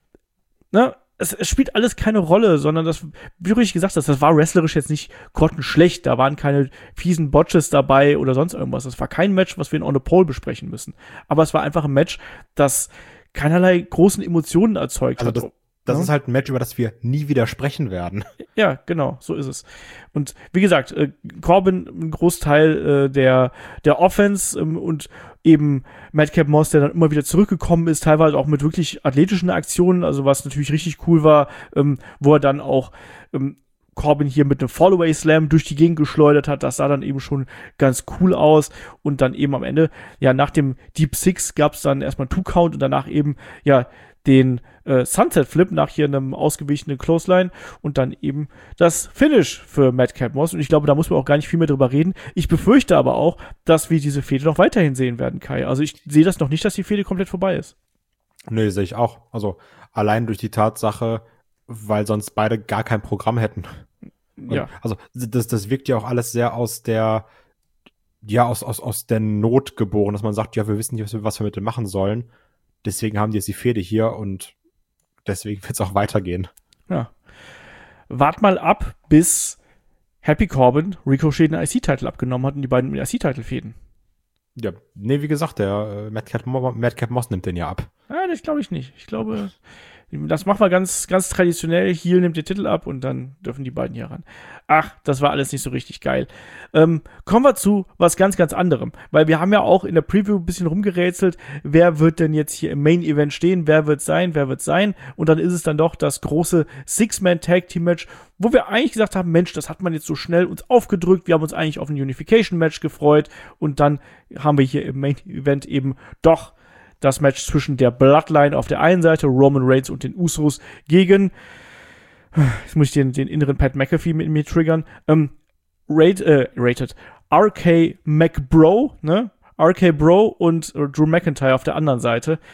ne, es, es spielt alles keine Rolle, sondern das, wie du richtig gesagt hast, das war wrestlerisch jetzt nicht grottenschlecht. Da waren keine fiesen Botches dabei oder sonst irgendwas. Das war kein Match, was wir in On the Pole besprechen müssen. Aber es war einfach ein Match, das keinerlei großen Emotionen erzeugt also hat. Das, das ja. ist halt ein Match, über das wir nie wieder sprechen werden. Ja, genau, so ist es. Und wie gesagt, äh, Corbin ein Großteil äh, der, der Offense ähm, und eben Madcap Moss, der dann immer wieder zurückgekommen ist, teilweise auch mit wirklich athletischen Aktionen, also was natürlich richtig cool war, ähm, wo er dann auch ähm, Corbin hier mit einem Fallaway Slam durch die Gegend geschleudert hat. Das sah dann eben schon ganz cool aus. Und dann eben am Ende, ja, nach dem Deep Six gab es dann erstmal einen Two-Count und danach eben, ja, den äh, Sunset Flip nach hier einem ausgewichenen Clothesline und dann eben das Finish für Madcap Moss. Und ich glaube, da muss man auch gar nicht viel mehr drüber reden. Ich befürchte aber auch, dass wir diese Fehde noch weiterhin sehen werden, Kai. Also ich sehe das noch nicht, dass die Fehde komplett vorbei ist. Nee, sehe ich auch. Also allein durch die Tatsache, weil sonst beide gar kein Programm hätten. Und Ja. Also das, das wirkt ja auch alles sehr aus der, ja, aus, aus, aus der Not geboren, dass man sagt, ja, wir wissen nicht, was wir, was wir mit dem machen sollen. Deswegen haben die jetzt die Fehde hier und deswegen wird es auch weitergehen. Ja. Wart mal ab, bis Happy Corbin Ricochet den I C-Titel abgenommen hat und die beiden I C-Titel fäden. Ja, nee, wie gesagt, der äh, Madcap, Madcap Moss nimmt den ja ab. Ja, das glaube ich nicht. Ich glaube, das machen wir ganz, ganz traditionell. Heel nimmt den Titel ab und dann dürfen die beiden hier ran. Ach, das war alles nicht so richtig geil. Ähm, kommen wir zu was ganz, ganz anderem. Weil wir haben ja auch in der Preview ein bisschen rumgerätselt, wer wird denn jetzt hier im Main-Event stehen, wer wird sein, wer wird sein. Und dann ist es dann doch das große Six-Man-Tag-Team-Match, wo wir eigentlich gesagt haben, Mensch, das hat man jetzt so schnell uns aufgedrückt. Wir haben uns eigentlich auf ein Unification-Match gefreut. Und dann haben wir hier im Main-Event eben doch das Match zwischen der Bloodline auf der einen Seite, Roman Reigns und den Usos gegen, jetzt muss ich den, den inneren Pat McAfee mit mir triggern, ähm, rate, äh, rated, R K McBro, ne, R K Bro und äh, Drew McIntyre auf der anderen Seite.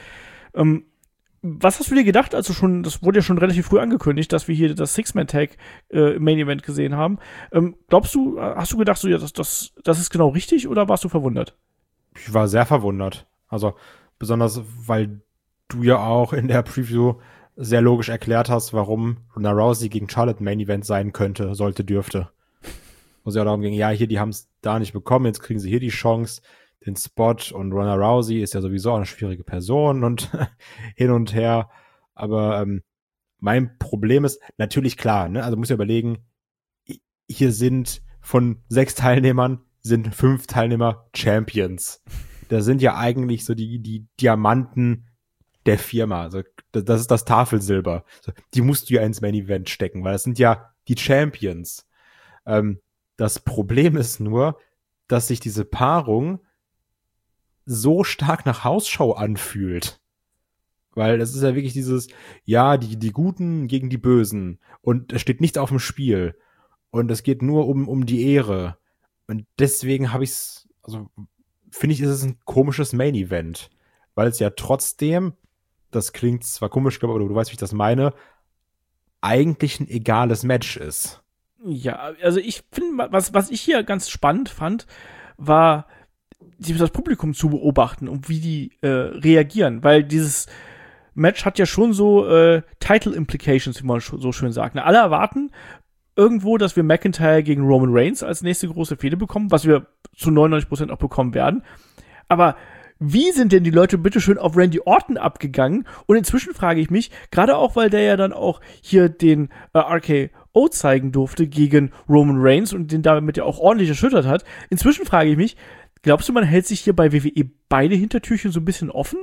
Ähm, was hast du dir gedacht, also schon, das wurde ja schon relativ früh angekündigt, dass wir hier das Six-Man-Tag äh, im Main-Event gesehen haben. Ähm, glaubst du, hast du gedacht, so, ja, das, das, das ist genau richtig oder warst du verwundert? Ich war sehr verwundert. Also besonders, weil du ja auch in der Preview sehr logisch erklärt hast, warum Ronda Rousey gegen Charlotte Main-Event sein könnte, sollte, dürfte. Wo es ja darum ging, ja, hier, die haben es da nicht bekommen, jetzt kriegen sie hier die Chance, den Spot, und Ronda Rousey ist ja sowieso eine schwierige Person und hin und her. Aber ähm, mein Problem ist natürlich klar, ne? Also muss ja überlegen, hier sind von sechs Teilnehmern sind fünf Teilnehmer Champions. Das sind ja eigentlich so die, die Diamanten der Firma. Also das ist das Tafelsilber. Die musst du ja ins Main Event stecken, weil das sind ja die Champions. Ähm, das Problem ist nur, dass sich diese Paarung so stark nach Hausshow anfühlt. Weil das ist ja wirklich dieses, ja, die, die Guten gegen die Bösen. Und es steht nichts auf dem Spiel. Und es geht nur um, um die Ehre. Und deswegen habe ich es, also finde ich, ist es ein komisches Main-Event. Weil es ja trotzdem, das klingt zwar komisch, aber du, du weißt, wie ich das meine, eigentlich ein egales Match ist. Ja, also ich finde, was, was ich hier ganz spannend fand, war das Publikum zu beobachten und wie die äh, reagieren, weil dieses Match hat ja schon so äh, Title Implications, wie man so schön sagt. Ne? Alle erwarten irgendwo, dass wir McIntyre gegen Roman Reigns als nächste große Fehde bekommen, was wir zu neunundneunzig Prozent auch bekommen werden. Aber wie sind denn die Leute bitteschön auf Randy Orton abgegangen? Und inzwischen frage ich mich, gerade auch, weil der ja dann auch hier den äh, R K O zeigen durfte gegen Roman Reigns und den damit ja auch ordentlich erschüttert hat. Inzwischen frage ich mich, glaubst du, man hält sich hier bei W W E beide Hintertürchen so ein bisschen offen?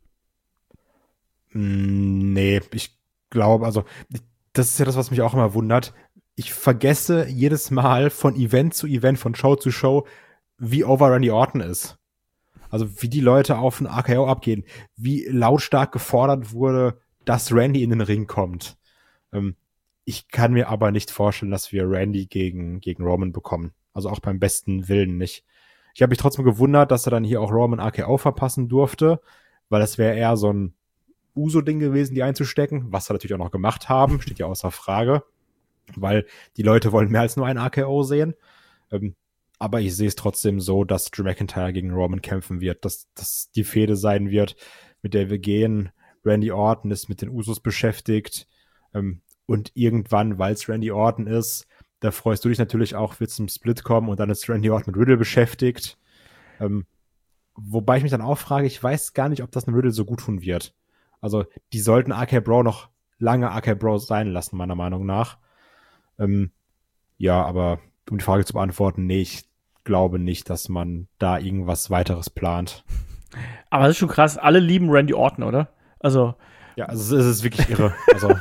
Nee, ich glaube, also das ist ja das, was mich auch immer wundert. Ich vergesse jedes Mal von Event zu Event, von Show zu Show, wie over Randy Orton ist. Also wie die Leute auf den R K O abgehen, wie lautstark gefordert wurde, dass Randy in den Ring kommt. Ähm, ich kann mir aber nicht vorstellen, dass wir Randy gegen, gegen Roman bekommen. Also auch beim besten Willen nicht. Ich habe mich trotzdem gewundert, dass er dann hier auch Roman R K O verpassen durfte, weil das wäre eher so ein Uso-Ding gewesen, die einzustecken, was sie natürlich auch noch gemacht haben, steht ja außer Frage, weil die Leute wollen mehr als nur ein R K O sehen. Ähm, aber ich sehe es trotzdem so, dass Drew McIntyre gegen Roman kämpfen wird, dass das die Fehde sein wird, mit der wir gehen. Randy Orton ist mit den Usos beschäftigt ähm, und irgendwann, weil es Randy Orton ist, da freust du dich natürlich auch, wird zum Split kommen und dann ist Randy Orton mit Riddle beschäftigt. Ähm, wobei ich mich dann auch frage, ich weiß gar nicht, ob das einem Riddle so gut tun wird. Also die sollten R K Bro noch lange R K Bro sein lassen, meiner Meinung nach. Ähm, ja, aber um die Frage zu beantworten, nee, ich glaube nicht, dass man da irgendwas weiteres plant. Aber das ist schon krass, alle lieben Randy Orton, oder? Also ja, also es ist wirklich irre. Also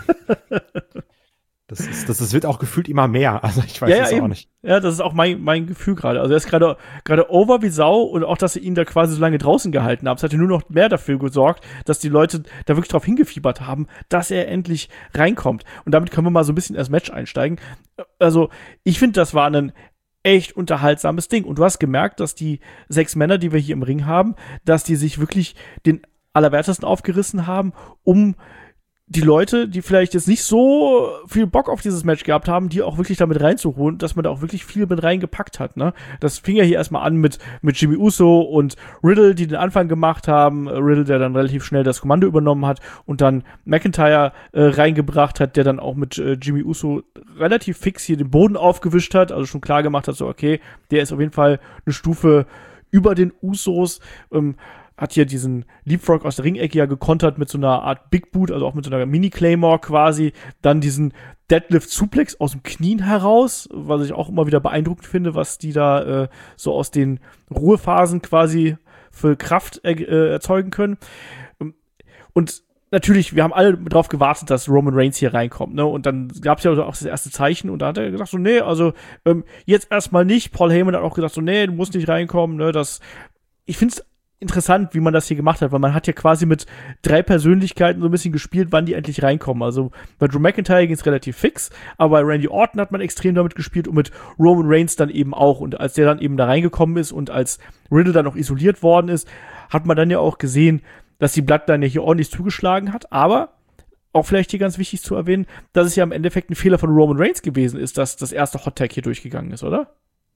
das ist, das, das wird auch gefühlt immer mehr. Also ich weiß ja, es ja, auch eben. nicht. Ja, das ist auch mein, mein Gefühl gerade. Also er ist gerade gerade over wie Sau und auch, dass sie ihn da quasi so lange draußen gehalten haben. Es hat ja nur noch mehr dafür gesorgt, dass die Leute da wirklich drauf hingefiebert haben, dass er endlich reinkommt. Und damit können wir mal so ein bisschen ins Match einsteigen. Also ich finde, das war ein echt unterhaltsames Ding. Und du hast gemerkt, dass die sechs Männer, die wir hier im Ring haben, dass die sich wirklich den Allerwertesten aufgerissen haben, um die Leute, die vielleicht jetzt nicht so viel Bock auf dieses Match gehabt haben, die auch wirklich damit reinzuholen, dass man da auch wirklich viel mit reingepackt hat, ne? Das fing ja hier erstmal an mit, mit Jimmy Uso und Riddle, die den Anfang gemacht haben. Riddle, der dann relativ schnell das Kommando übernommen hat und dann McIntyre äh, reingebracht hat, der dann auch mit äh, Jimmy Uso relativ fix hier den Boden aufgewischt hat, also schon klar gemacht hat, so okay, der ist auf jeden Fall eine Stufe über den Usos, ähm, hat hier diesen Leapfrog aus der Ringecke ja gekontert mit so einer Art Big Boot, also auch mit so einer Mini-Claymore quasi. Dann diesen Deadlift-Suplex aus dem Knien heraus, was ich auch immer wieder beeindruckend finde, was die da äh, so aus den Ruhephasen quasi für Kraft er- äh, erzeugen können. Und natürlich, wir haben alle darauf gewartet, dass Roman Reigns hier reinkommt, ne? Und dann gab es ja auch das erste Zeichen und da hat er gesagt so, nee, also ähm, jetzt erstmal nicht. Paul Heyman hat auch gesagt so, nee, du musst nicht reinkommen, ne? Das, ich finde es interessant, wie man das hier gemacht hat, weil man hat ja quasi mit drei Persönlichkeiten so ein bisschen gespielt, wann die endlich reinkommen. Also bei Drew McIntyre ging es relativ fix, aber bei Randy Orton hat man extrem damit gespielt und mit Roman Reigns dann eben auch. Und als der dann eben da reingekommen ist und als Riddle dann noch isoliert worden ist, hat man dann ja auch gesehen, dass die Bloodline ja hier ordentlich zugeschlagen hat, aber auch vielleicht hier ganz wichtig zu erwähnen, dass es ja im Endeffekt ein Fehler von Roman Reigns gewesen ist, dass das erste Hot Tag hier durchgegangen ist, oder?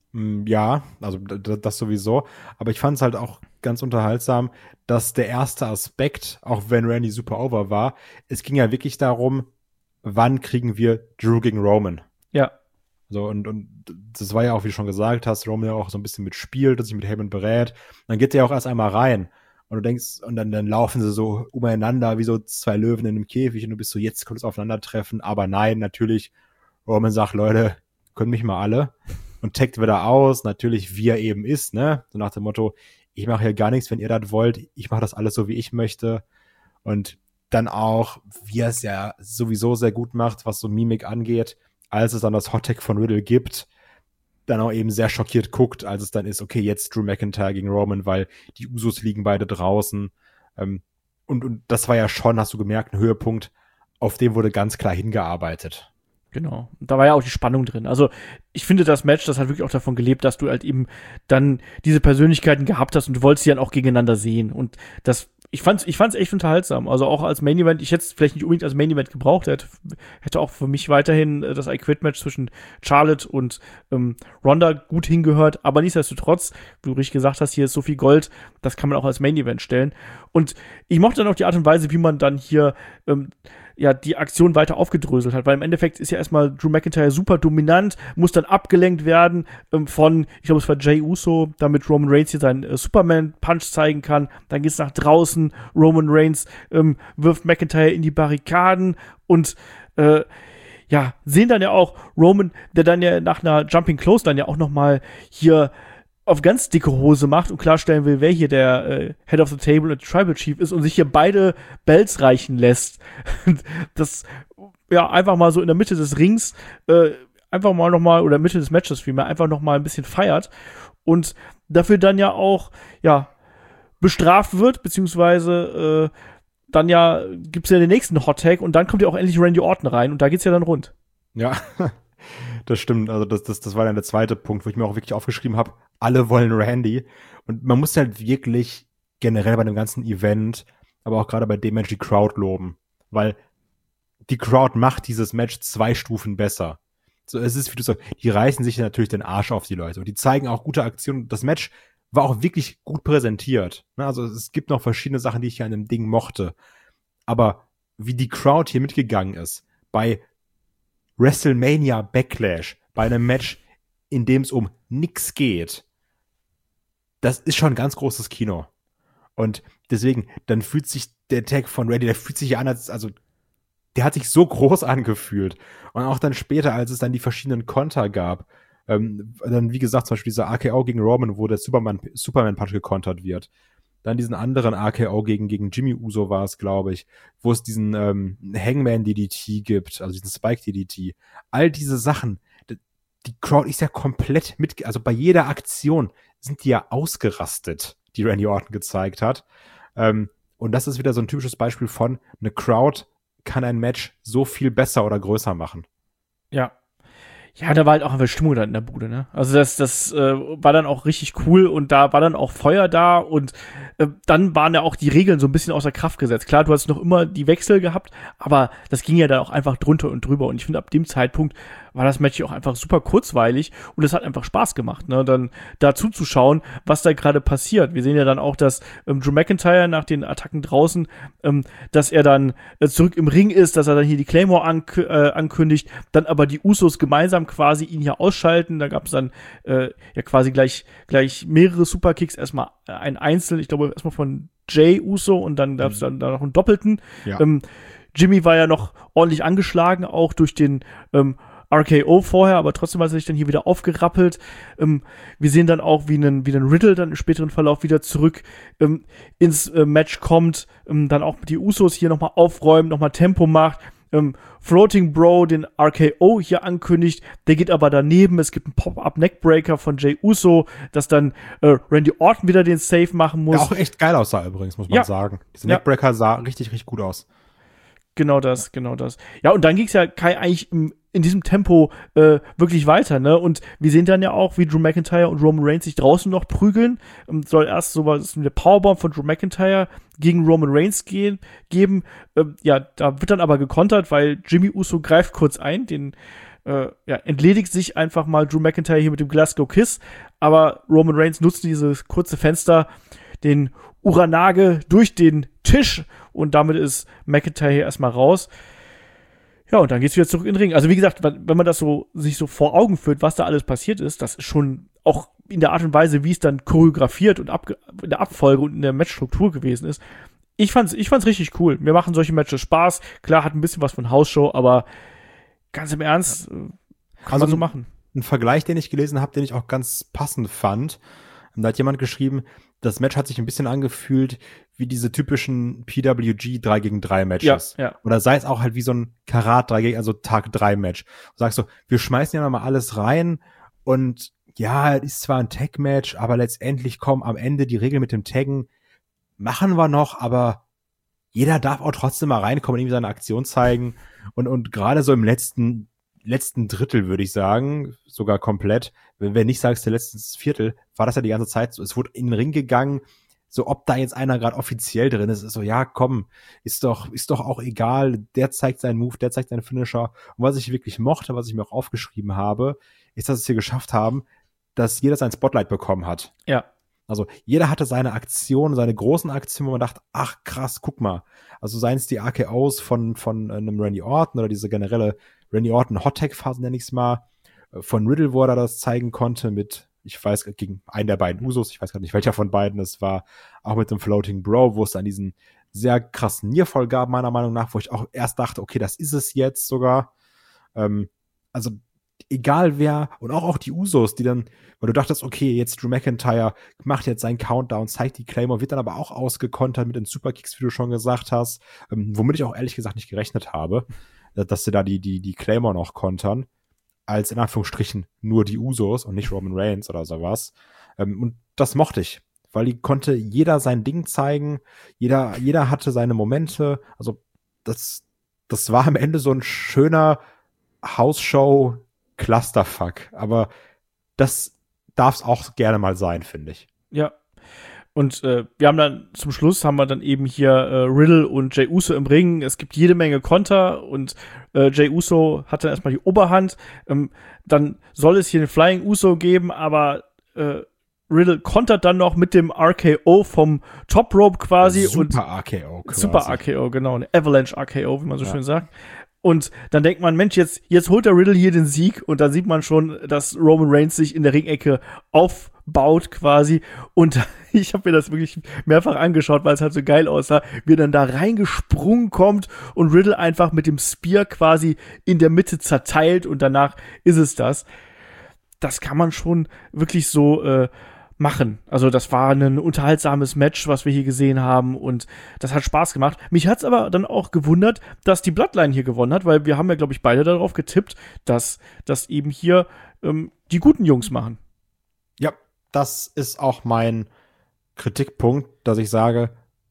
Ja, also das sowieso. Aber ich fand es halt auch ganz unterhaltsam, dass der erste Aspekt, auch wenn Randy super over war, es ging ja wirklich darum, wann kriegen wir Drew gegen Roman? Ja. So, und, und das war ja auch, wie du schon gesagt hast, Roman ja auch so ein bisschen mitspielt und sich mit Heyman berät. Dann geht der ja auch erst einmal rein. Und du denkst, und dann, dann laufen sie so umeinander wie so zwei Löwen in einem Käfig und du bist so, jetzt kommt es aufeinandertreffen. Aber nein, natürlich, Roman sagt, Leute, können mich mal alle. Und taggt wieder aus, natürlich wie er eben ist, ne? So nach dem Motto, ich mache hier gar nichts, wenn ihr das wollt. Ich mache das alles so, wie ich möchte. Und dann auch, wie er es ja sowieso sehr gut macht, was so Mimik angeht, als es dann das Hot-Tag von Riddle gibt, dann auch eben sehr schockiert guckt, als es dann ist, okay, jetzt Drew McIntyre gegen Roman, weil die Usos liegen beide draußen. Ähm, und, und das war ja schon, hast du gemerkt, ein Höhepunkt, auf den wurde ganz klar hingearbeitet. Genau. Und da war ja auch die Spannung drin. Also ich finde, das Match, das hat wirklich auch davon gelebt, dass du halt eben dann diese Persönlichkeiten gehabt hast und du wolltest sie dann auch gegeneinander sehen. Und das, ich fand's, ich fand's echt unterhaltsam. Also auch als Main Event, ich hätte es vielleicht nicht unbedingt als Main Event gebraucht, hätte, hätte auch für mich weiterhin das I Quit Match zwischen Charlotte und ähm, Ronda gut hingehört. Aber nichtsdestotrotz, wie du richtig gesagt hast, hier ist so viel Gold, das kann man auch als Main Event stellen. Und ich mochte dann auch die Art und Weise, wie man dann hier ähm, ja, die Aktion weiter aufgedröselt hat, weil im Endeffekt ist ja erstmal Drew McIntyre super dominant, muss dann abgelenkt werden ähm, von, ich glaube, es war Jey Uso, damit Roman Reigns hier seinen äh, Superman-Punch zeigen kann. Dann geht's nach draußen, Roman Reigns ähm, wirft McIntyre in die Barrikaden und äh, ja, sehen dann ja auch Roman, der dann ja nach einer Jumping Close dann ja auch nochmal hier auf ganz dicke Hose macht und klarstellen will, wer hier der äh, Head of the Table und Tribal Chief ist und sich hier beide Belts reichen lässt. Das, ja, einfach mal so in der Mitte des Rings, äh, einfach mal nochmal, oder Mitte des Matches vielmehr, einfach nochmal ein bisschen feiert und dafür dann ja auch, ja, bestraft wird, beziehungsweise äh, dann ja gibt's ja den nächsten Hot Tag und dann kommt ja auch endlich Randy Orton rein und da geht's ja dann rund. Ja, das stimmt. Also das, das, das war dann der zweite Punkt, wo ich mir auch wirklich aufgeschrieben habe, alle wollen Randy. Und man muss halt wirklich generell bei dem ganzen Event, aber auch gerade bei dem Match die Crowd loben. Weil die Crowd macht dieses Match zwei Stufen besser. So, es ist, wie du sagst, die reißen sich natürlich den Arsch auf die Leute. Und die zeigen auch gute Aktionen. Das Match war auch wirklich gut präsentiert. Also es gibt noch verschiedene Sachen, die ich hier an dem Ding mochte. Aber wie die Crowd hier mitgegangen ist, bei WrestleMania Backlash, bei einem Match, in dem es um nix geht, das ist schon ein ganz großes Kino. Und deswegen, dann fühlt sich der Tag von Randy, der fühlt sich ja an, als, also, der hat sich so groß angefühlt. Und auch dann später, als es dann die verschiedenen Konter gab, ähm, dann, wie gesagt, zum Beispiel dieser R K O gegen Roman, wo der Superman, Superman-Punch gekontert wird. Dann diesen anderen R K O gegen, gegen Jimmy Uso war es, glaube ich, wo es diesen ähm, Hangman-D D T gibt, also diesen Spike-D D T. All diese Sachen, die Crowd ist ja komplett mit, also bei jeder Aktion sind die ja ausgerastet, die Randy Orton gezeigt hat. Ähm, und das ist wieder so ein typisches Beispiel von, eine Crowd kann ein Match so viel besser oder größer machen. Ja. Ja, da war halt auch einfach Stimmung dann in der Bude, ne? Also das, das äh, war dann auch richtig cool und da war dann auch Feuer da und äh, dann waren ja auch die Regeln so ein bisschen außer Kraft gesetzt. Klar, du hast noch immer die Wechsel gehabt, aber das ging ja dann auch einfach drunter und drüber und ich finde, ab dem Zeitpunkt war das Match auch einfach super kurzweilig und es hat einfach Spaß gemacht, ne? Dann da zuzuschauen, was da gerade passiert. Wir sehen ja dann auch, dass ähm, Drew McIntyre nach den Attacken draußen, ähm, dass er dann äh, zurück im Ring ist, dass er dann hier die Claymore ank- äh, ankündigt, dann aber die Usos gemeinsam quasi ihn hier ausschalten. Da gab es dann äh, ja quasi gleich gleich mehrere Superkicks. Erstmal äh, ein Einzel, ich glaube erstmal von Jey Uso und dann gab es dann da noch einen doppelten. Ja. Ähm, Jimmy war ja noch ordentlich angeschlagen, auch durch den ähm, R K O vorher, aber trotzdem hat er sich dann hier wieder aufgerappelt. Ähm, wir sehen dann auch, wie ein, wie ein Riddle dann im späteren Verlauf wieder zurück ähm, ins äh, Match kommt, ähm, dann auch mit die Usos hier nochmal aufräumen, nochmal Tempo macht. Ähm, Floating Bro den R K O hier ankündigt, der geht aber daneben, es gibt einen Pop-Up-Neckbreaker von Jey Uso, dass dann äh, Randy Orton wieder den Save machen muss. Der auch echt geil aussah übrigens, muss man ja. sagen. Dieser ja. Neckbreaker sah richtig, richtig gut aus. Genau das, genau das. Ja, und dann ging es ja Kai eigentlich im in diesem Tempo äh, wirklich weiter, ne? Und wir sehen dann ja auch, wie Drew McIntyre und Roman Reigns sich draußen noch prügeln. Ähm, soll erst so was eine Powerbomb von Drew McIntyre gegen Roman Reigns gehen, geben. Ähm, ja, da wird dann aber gekontert, weil Jimmy Uso greift kurz ein, den äh, ja, entledigt sich einfach mal Drew McIntyre hier mit dem Glasgow Kiss, aber Roman Reigns nutzt dieses kurze Fenster, den Uranage durch den Tisch und damit ist McIntyre hier erstmal raus. Ja, und dann geht's wieder zurück in den Ring. Also wie gesagt, wenn man das so sich so vor Augen führt, was da alles passiert ist, das ist schon auch in der Art und Weise, wie es dann choreografiert und ab, in der Abfolge und in der Matchstruktur gewesen ist. Ich fand's, ich fand's richtig cool. Mir machen solche Matches Spaß. Klar, hat ein bisschen was von Hausshow, aber ganz im Ernst, ja. kann also man so machen. Ein Vergleich, den ich gelesen habe, den ich auch ganz passend fand. Da hat jemand geschrieben, das Match hat sich ein bisschen angefühlt wie diese typischen P W G drei gegen drei Matches. Ja, ja. Oder sei es auch halt wie so ein Karat drei gegen, also Tag drei Match. Du sagst so, wir schmeißen ja mal alles rein und ja, es ist zwar ein Tag-Match, aber letztendlich kommen am Ende die Regeln mit dem Taggen, machen wir noch, aber jeder darf auch trotzdem mal reinkommen und irgendwie seine Aktion zeigen. Und, und gerade so im letzten letzten Drittel, würde ich sagen, sogar komplett, wenn wir nicht sagst, der letzte Viertel, war das ja die ganze Zeit so, es wurde in den Ring gegangen, so ob da jetzt einer gerade offiziell drin ist, ist so, ja komm, ist doch ist doch auch egal, der zeigt seinen Move, der zeigt seinen Finisher. Und was ich wirklich mochte, was ich mir auch aufgeschrieben habe, ist, dass es hier geschafft haben, dass jeder sein Spotlight bekommen hat. Ja. Also jeder hatte seine Aktion, seine großen Aktionen, wo man dachte, ach krass, guck mal. Also seien es die R K Os von von einem Randy Orton oder diese generelle Randy Orton Hot-Tag-Phase, nenne ich es mal, von Riddle, wo er das zeigen konnte mit, ich weiß, gegen einen der beiden Usos, ich weiß gar nicht, welcher von beiden es war, auch mit dem Floating Bro, wo es dann diesen sehr krassen Nearfall gab, meiner Meinung nach, wo ich auch erst dachte, okay, das ist es jetzt sogar. Ähm, also egal wer, und auch, auch die Usos, die dann, weil du dachtest, okay, jetzt Drew McIntyre macht jetzt seinen Countdown, zeigt die Claymore, wird dann aber auch ausgekontert mit den Superkicks, wie du schon gesagt hast, ähm, womit ich auch ehrlich gesagt nicht gerechnet habe, dass sie da die, die, die Claymore noch kontern, als in Anführungsstrichen nur die Usos und nicht Roman Reigns oder sowas. Ähm, und das mochte ich, weil die konnte jeder sein Ding zeigen, jeder, jeder hatte seine Momente, also das, das war am Ende so ein schöner House-Show Clusterfuck, aber das darf es auch gerne mal sein, finde ich. Ja. Und äh, wir haben dann zum Schluss haben wir dann eben hier äh, Riddle und Jey Uso im Ring. Es gibt jede Menge Konter und äh, Jey Uso hat dann erstmal die Oberhand. Ähm, dann soll es hier einen Flying Uso geben, aber äh, Riddle kontert dann noch mit dem R K O vom Top Rope quasi. Super und R K O quasi. Super R K O, genau. Eine Avalanche R K O, wie man so ja. schön sagt. Und dann denkt man, Mensch, jetzt, jetzt holt der Riddle hier den Sieg und dann sieht man schon, dass Roman Reigns sich in der Ringecke aufbaut quasi und ich habe mir das wirklich mehrfach angeschaut, weil es halt so geil aussah, wie er dann da reingesprungen kommt und Riddle einfach mit dem Spear quasi in der Mitte zerteilt und danach ist es das. Das kann man schon wirklich so äh, machen. Also das war ein unterhaltsames Match, was wir hier gesehen haben und das hat Spaß gemacht. Mich hat's aber dann auch gewundert, dass die Bloodline hier gewonnen hat, weil wir haben ja, glaube ich, beide darauf getippt, dass das eben hier ähm, die guten Jungs machen. Ja, das ist auch mein Kritikpunkt, dass ich sage,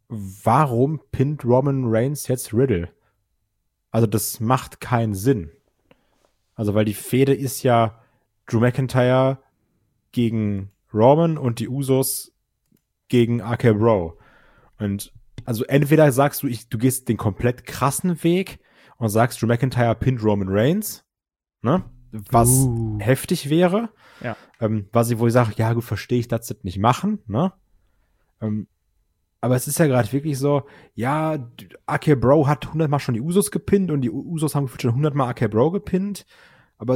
warum pinnt Roman Reigns jetzt Riddle? Also das macht keinen Sinn. Also weil die Fehde ist ja Drew McIntyre gegen Roman und die Usos gegen R K Bro. Und also entweder sagst du, ich, du gehst den komplett krassen Weg und sagst, Drew McIntyre pinnt Roman Reigns, ne? Was uh. heftig wäre. Ja. Ähm, was ich, wo ich sage, ja gut, verstehe ich, dass sie das nicht machen, ne? Ähm, aber es ist ja gerade wirklich so, ja, R K Bro hat hundertmal schon die Usos gepinnt und die Usos haben schon hundertmal R K Bro gepinnt. Aber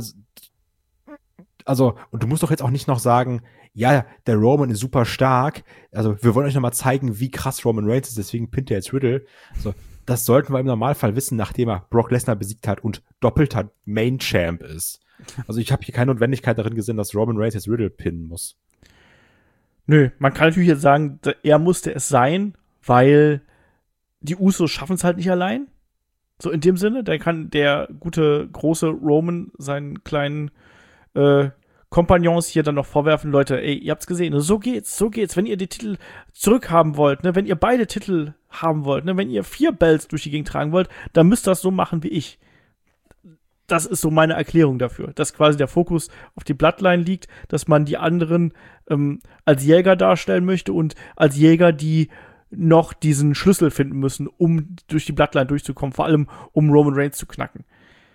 also, und du musst doch jetzt auch nicht noch sagen, ja, der Roman ist super stark. Also, wir wollen euch nochmal zeigen, wie krass Roman Reigns ist, deswegen pinnt er jetzt Riddle. Also, das sollten wir im Normalfall wissen, nachdem er Brock Lesnar besiegt hat und doppelter Main Champ ist. Also, ich habe hier keine Notwendigkeit darin gesehen, dass Roman Reigns jetzt Riddle pinnen muss. Nö, man kann natürlich jetzt sagen, er musste es sein, weil die Usos schaffen es halt nicht allein. So in dem Sinne, der kann der gute, große Roman seinen kleinen äh, Kompagnons hier dann noch vorwerfen, Leute, ey, ihr habt's gesehen, so geht's, so geht's, wenn ihr die Titel zurückhaben wollt, ne, wenn ihr beide Titel haben wollt, ne, wenn ihr vier Belts durch die Gegend tragen wollt, dann müsst ihr das so machen wie ich. das ist so meine Erklärung dafür, dass quasi der Fokus auf die Bloodline liegt, dass man die anderen ähm, als Jäger darstellen möchte und als Jäger, die noch diesen Schlüssel finden müssen, um durch die Bloodline durchzukommen, vor allem um Roman Reigns zu knacken.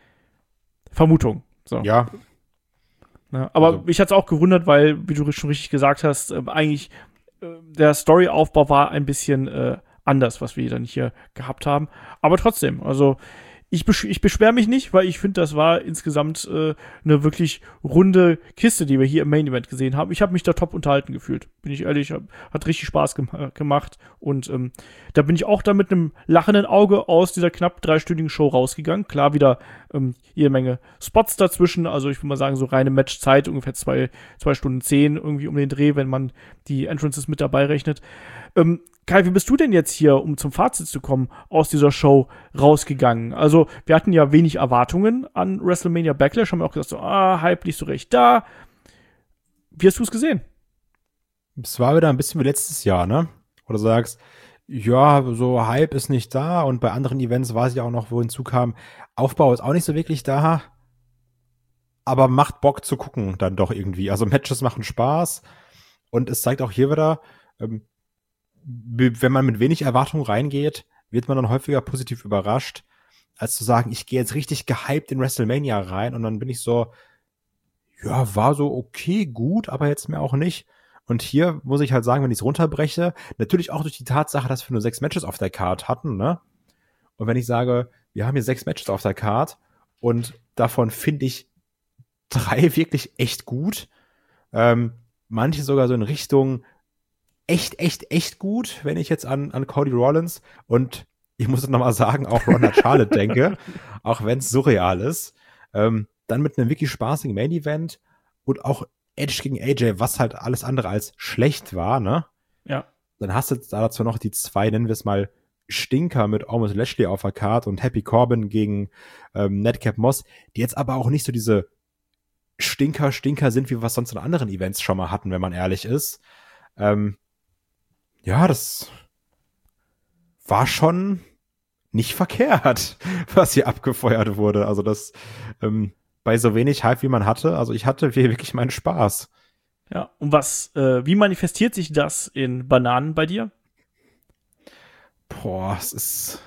Vermutung. So. Ja. Ja, aber Also. mich hat's auch gewundert, weil, wie du schon richtig gesagt hast, äh, eigentlich äh, der Storyaufbau war ein bisschen äh, anders, was wir dann hier gehabt haben. Aber trotzdem, also ich, besch- ich beschwere mich nicht, weil ich finde, das war insgesamt äh, eine wirklich runde Kiste, die wir hier im Main Event gesehen haben. Ich habe mich da top unterhalten gefühlt, bin ich ehrlich. Hab, hat richtig Spaß gem- gemacht. Und ähm, da bin ich auch dann mit einem lachenden Auge aus dieser knapp dreistündigen Show rausgegangen. Klar, wieder ähm, jede Menge Spots dazwischen. Also ich würde mal sagen, so reine Matchzeit, ungefähr zwei, zwei Stunden zehn irgendwie um den Dreh, wenn man die Entrances mit dabei rechnet. Ähm, Kai, wie bist du denn jetzt hier, um zum Fazit zu kommen, aus dieser Show rausgegangen? Also, wir hatten ja wenig Erwartungen an WrestleMania Backlash, haben wir auch gesagt, so, ah, Hype nicht so recht da. Wie hast du es gesehen? Es war wieder ein bisschen wie letztes Jahr, ne? Wo du sagst, ja, so Hype ist nicht da und bei anderen Events weiß ich auch noch, wo hinzukam, Aufbau ist auch nicht so wirklich da, aber macht Bock zu gucken dann doch irgendwie. Also Matches machen Spaß und es zeigt auch hier wieder, ähm, wenn man mit wenig Erwartung reingeht, wird man dann häufiger positiv überrascht, als zu sagen, ich gehe jetzt richtig gehypt in WrestleMania rein und dann bin ich so, ja, war so okay, gut, aber jetzt mehr auch nicht. Und hier muss ich halt sagen, wenn ich es runterbreche, natürlich auch durch die Tatsache, dass wir nur sechs Matches auf der Card hatten, ne? Und wenn ich sage, wir haben hier sechs Matches auf der Card und davon finde ich drei wirklich echt gut, ähm, manche sogar so in Richtung echt, echt, echt gut, wenn ich jetzt an, an Cody Rollins und ich muss es nochmal sagen, auch Ronda Charlotte denke, auch wenn es surreal ist, ähm, dann mit einem wirklich spaßigen Main-Event und auch Edge gegen A J, was halt alles andere als schlecht war, ne? Ja. Dann hast du dazu noch die zwei, nennen wir es mal, Stinker mit Almost Lashley auf der Card und Happy Corbin gegen ähm, Madcap Moss, die jetzt aber auch nicht so diese Stinker, Stinker sind, wie wir was sonst in anderen Events schon mal hatten, wenn man ehrlich ist. Ähm, Ja, das war schon nicht verkehrt, was hier abgefeuert wurde. Also das ähm, bei so wenig Hype, wie man hatte. Also ich hatte wirklich meinen Spaß. Ja, und was, äh, wie manifestiert sich das in Bananen bei dir? Boah, es ist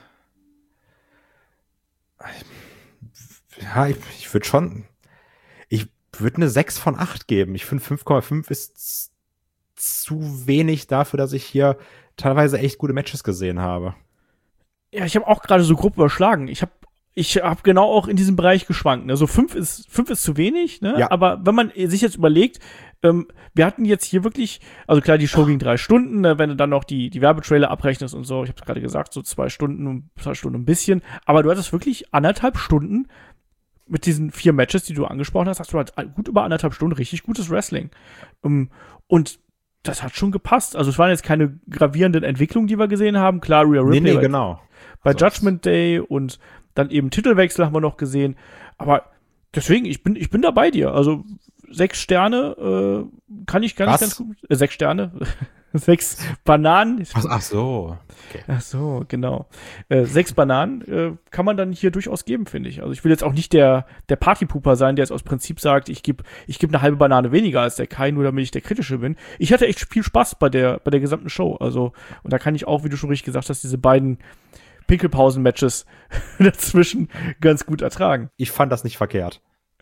ja, ich, ich würde schon ich würde eine sechs von acht geben. Ich finde fünf Komma fünf ist zu wenig dafür, dass ich hier teilweise echt gute Matches gesehen habe. Ja, ich habe auch gerade so grob überschlagen. Ich habe ich hab genau auch in diesem Bereich geschwankt. Also fünf ist fünf ist zu wenig, ne? Ja. Aber wenn man sich jetzt überlegt, ähm, wir hatten jetzt hier wirklich, also klar, die Show ging drei Stunden, ne, wenn du dann noch die, die Werbetrailer abrechnest und so, ich habe gerade gesagt, so zwei Stunden, zwei Stunden ein bisschen, aber du hattest wirklich anderthalb Stunden mit diesen vier Matches, die du angesprochen hast, hast du halt gut über anderthalb Stunden richtig gutes Wrestling. Um, und das hat schon gepasst. Also es waren jetzt keine gravierenden Entwicklungen, die wir gesehen haben. Klar, Rhea Ripley Nee, nee, bei, genau. bei Also, Judgment Day und dann eben Titelwechsel haben wir noch gesehen. Aber deswegen, ich bin, ich bin da bei dir. Also sechs Sterne äh, kann ich gar nicht Was? ganz gut. Äh, sechs Sterne. Sechs Bananen. Ach, ach so. Okay. Ach so, genau. Äh, sechs Bananen äh, kann man dann hier durchaus geben, finde ich. Also ich will jetzt auch nicht der, der Partypooper sein, der jetzt aus Prinzip sagt, ich gebe ich geb eine halbe Banane weniger als der Kai, nur damit ich der Kritische bin. Ich hatte echt viel Spaß bei der, bei der gesamten Show. Also, und da kann ich auch, wie du schon richtig gesagt hast, diese beiden Pinkelpausen-Matches dazwischen ganz gut ertragen. Ich fand das nicht verkehrt.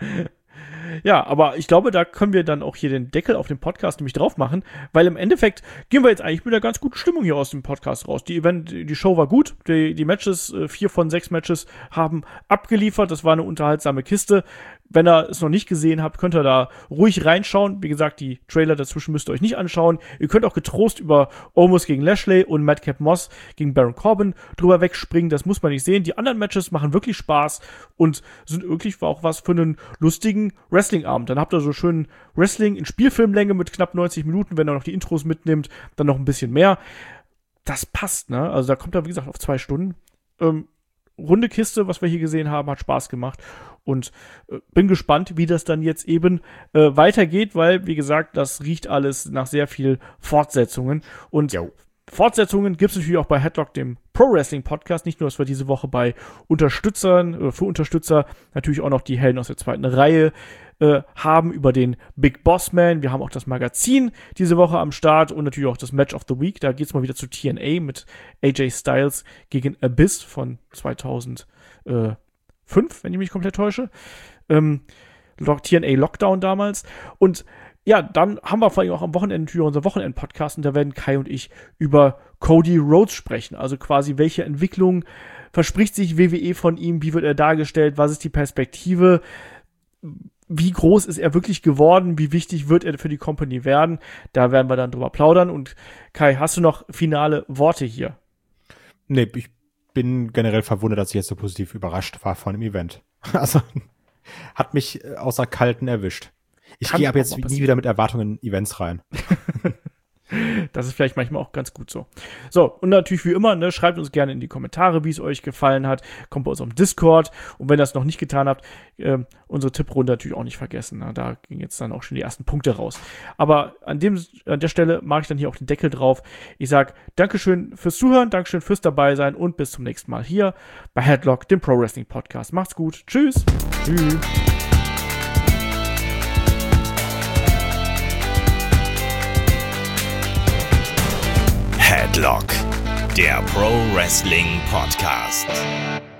Ja, aber ich glaube, da können wir dann auch hier den Deckel auf den Podcast nämlich drauf machen, weil im Endeffekt gehen wir jetzt eigentlich mit einer ganz guten Stimmung hier aus dem Podcast raus. Die Event, die Show war gut, die, die Matches, vier von sechs Matches haben abgeliefert, das war eine unterhaltsame Kiste. Wenn ihr es noch nicht gesehen habt, könnt ihr da ruhig reinschauen. Wie gesagt, die Trailer dazwischen müsst ihr euch nicht anschauen. Ihr könnt auch getrost über Omos gegen Lashley und Madcap Moss gegen Baron Corbin drüber wegspringen. Das muss man nicht sehen. Die anderen Matches machen wirklich Spaß und sind wirklich auch was für einen lustigen Wrestling-Abend. Dann habt ihr so schön Wrestling in Spielfilmlänge mit knapp neunzig Minuten, wenn ihr noch die Intros mitnimmt, dann noch ein bisschen mehr. Das passt, ne? Also da kommt er, wie gesagt, auf zwei Stunden. Ähm, runde Kiste, was wir hier gesehen haben, hat Spaß gemacht und äh, bin gespannt, wie das dann jetzt eben äh, weitergeht, weil, wie gesagt, das riecht alles nach sehr viel Fortsetzungen und Jo. Fortsetzungen gibt es natürlich auch bei Headlock, dem Pro Wrestling Podcast. Nicht nur, dass wir diese Woche bei Unterstützern oder für Unterstützer natürlich auch noch die Helden aus der zweiten Reihe äh, haben über den Big Boss Man. Wir haben auch das Magazin diese Woche am Start und natürlich auch das Match of the Week. Da geht es mal wieder zu T N A mit A J Styles gegen Abyss von zweitausendfünf, wenn ich mich komplett täusche. Ähm, T N A Lockdown damals. Und ja, dann haben wir vor allem auch am Wochenende natürlich unser Wochenend-Podcast und da werden Kai und ich über Cody Rhodes sprechen. Also quasi, welche Entwicklung verspricht sich W W E von ihm, wie wird er dargestellt, was ist die Perspektive, wie groß ist er wirklich geworden, wie wichtig wird er für die Company werden. Da werden wir dann drüber plaudern. Und Kai, hast du noch finale Worte hier? Nee, ich bin generell verwundert, dass ich jetzt so positiv überrascht war von dem Event. Also, hat mich außer Kalten erwischt. Ich gehe ab jetzt nie wieder mit Erwartungen in Events rein. Das ist vielleicht manchmal auch ganz gut so. So, und natürlich wie immer, ne, schreibt uns gerne in die Kommentare, wie es euch gefallen hat. Kommt bei uns auf dem Discord. Und wenn ihr das noch nicht getan habt, äh, unsere Tipprunde natürlich auch nicht vergessen. Na, da gingen jetzt dann auch schon die ersten Punkte raus. Aber an, dem, an der Stelle mache ich dann hier auch den Deckel drauf. Ich sage Dankeschön fürs Zuhören, Dankeschön fürs Dabeisein und bis zum nächsten Mal hier bei Headlock, dem Pro Wrestling Podcast. Macht's gut. Tschüss. Tschüss. Headlock, der Pro Wrestling Podcast.